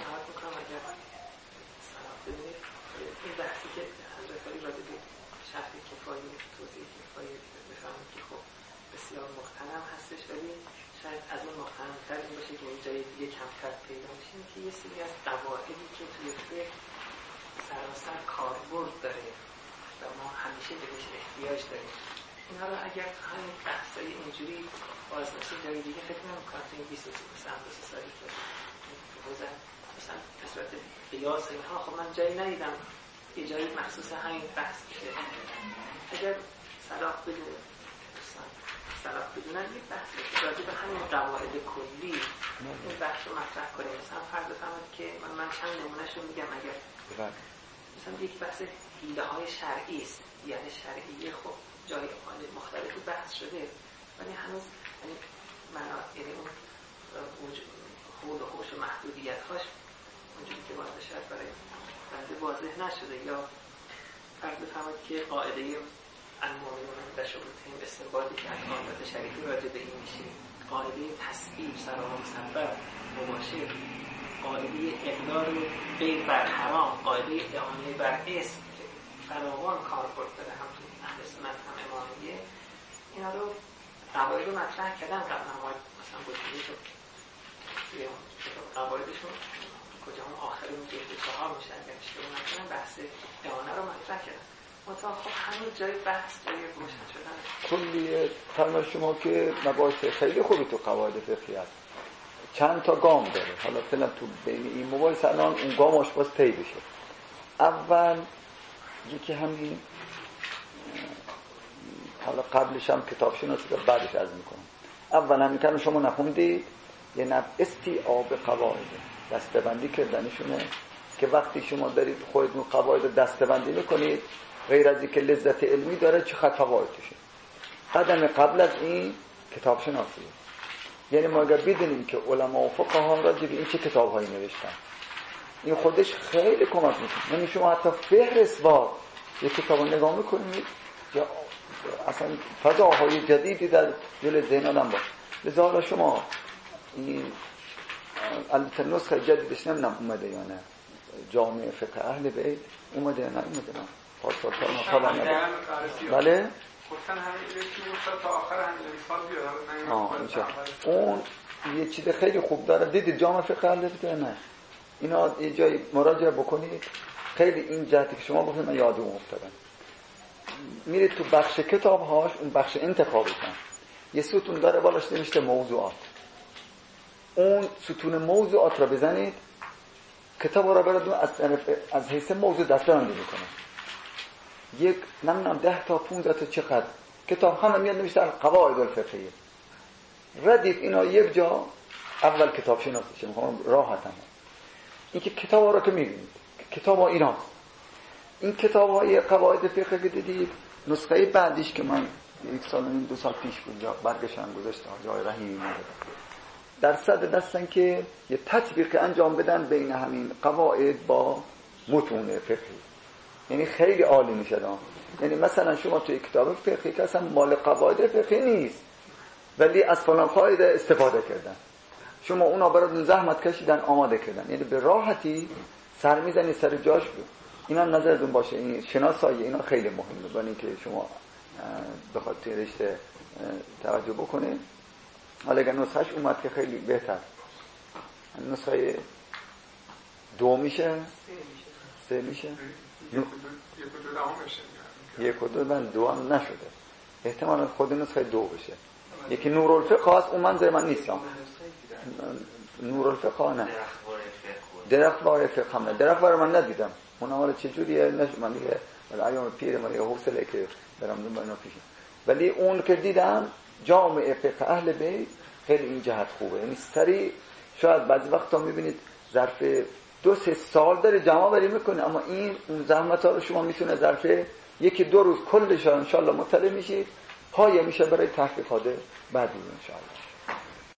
این بحثی که حضرت علی راجع به شرح کفایی توضیح کفایی بفرمایید که خب بسیار مختنم هستش، ولی شاید از اون مختنم‌تر این باشه که این جای دیگه کمتر پیدا میشه که یه سری از قواعدی که توی فقه سراسر کاربرد داره و ما همیشه بهش احتیاج داریم، اینا رو اگر همین بحثای اینجوری باز نشه جای دیگه فکر نمی‌کنم تو این بیست و سه سالی که حوزه مثلا تصویت قیاس اینها خب من جایی ندیدم یه جایی مخصوص همین بحث بشه. اگر صلاح بدونه صلاح بدونن یک بحث راجع به همین قواعد کلی این بحث رو مطرح کنیم. مثلا فرض بفرمایید که من, من چند نمونه‌شو میگم. اگر مثلا یک بحث حیله های شرعی است، یعنی شرعیه خب جای مختلفی بحث شده ولی هنوز یعنی معنا یعنی اون حول و حوش و محدودیت هاش اونجوری که باید شاید برای بنده واضح نشده. یا فرض بفرمایید که قاعده المؤمنون عند شروطهم استنباطی که از قانون شریعتی راجع به این میشه، قاعده تسبیح سرا و مسبب مباشر، قاعده اقدار غیر بر حرام، قاعده اعانه بر اسم که فراوان کاربرد داره هم تو اهل سنت هم امامیه. اینا رو قواعد رو مطرح کردن قبلا ما مثلا بودیم شد توی قواعدشون کجا هم آخر اون جلد چهار میشه اگر اشتباه نکنم بحث اعانه رو مطرح کردن. مطمئن خب هنوز جای بحث جای روشن شدن کلیه فرمای شما که مباحث خیلی خوبی تو قواعد فقهی هست، چند تا گام داره. حالا فعلا تو بین این مباحث الان اون گامش باز طی بشه. اول یکی همین، حالا قبلش هم کتاب شناسی که بعدش عرض میکنم. اول همین که شما نخوندید یه نوع استیعاب قواعد دسته‌بندی کردنشونه که وقتی شما دارید خودتون قواعد دسته‌بندی میکنید غیر از اینکه لذت علمی داره چه خطاوایی توشه. قدم قبل از این کتاب شناسی، یعنی ما اگر بدونیم که علما و فقها راجع به این چه کتاب‌هایی نوشتن، این خودش خیلی کمک میکنه. یعنی شما حتی فهرست‌وار یک کتاب رو نگاه میکنید یا اصلا فضاهای جدیدی در دل ذهن آدم باشه. لذا شما این البته نسخه جدیدش نمیدونم اومده یا نه، جامعه فقه اهل بیت اومده یا نه اومده نه پاسپورت ها خبر نداره. بله گفتن همین یکی بود تا آخر همین سال بیاد. اون یه چیز خیلی خوب داره. دیدید جامعه فقه اهل بیت یا نه؟ اینا یه جایی مراجعه بکنید. خیلی این جهتی که شما گفتید من یادم افتادم. میرید تو بخش کتاب‌هاش، اون بخش انتخابتون یه ستون داره بالاش نوشته موضوعات. اون ستون موضوعات را بزنید، کتاب را براتون از از حیث موضوع دسته‌بندی میکنه. یک نمیدونم ده تا پانزده تا چقدر کتاب همه میاد نوشته قواعد الفقهیه. ردیف اینا یک جا اول کتاب شناسی شه. میخوام راحتم این که کتاب را که میبینید کتاب ها اینا، این کتاب های قواعد فقه که دیدید نسخه بعدیش که من یک سال و نیم دو سال پیش بود یا برگشتم گذاشتم جای رحیمی ندادم، در صد دستن که یه تطبیق انجام بدن بین همین قواعد با متون فقهی. یعنی خیلی عالی میشه دام. یعنی مثلا شما توی کتاب فقهی که اصلا مال قواعد فقهی نیست ولی از فلان قاعده استفاده کردن، شما اونا براتون زحمت کشیدن آماده کردن، یعنی به راحتی سر میزنی سر جاش بود. اینا نظرتون باشه، این شناسایی اینا خیلی مهمه برای اینکه شما بخواد توی رشته توجه بکنه. حالا اگر نسخهش اومد که خیلی بهتر. نسخه دو میشه سه میشه یک و دو من دو هم نشده، احتمالا خود نسخه دو بشه. یکی نورالفقه هست، اون منظر من نیستم. نورالفقه نه، درختوار فقه هم نه، درختوار من ندیدم. اون حالا چجوریه نشد من دیگه ایام پیر من یه حوصله که برام دنبال اینا پیش. ولی اون که دیدم جامعه فقه اهل بیت خیلی این جهت خوبه. یعنی سریع شاید بعضی وقتا میبینید ظرف دو سه سال داره جمع بری میکنه، اما این اون زحمت ها رو شما میتونه ظرف یکی دو روز کلش ان شاء الله مطلع میشید، پایه میشه برای تحقیقات بعدی ان شاء الله.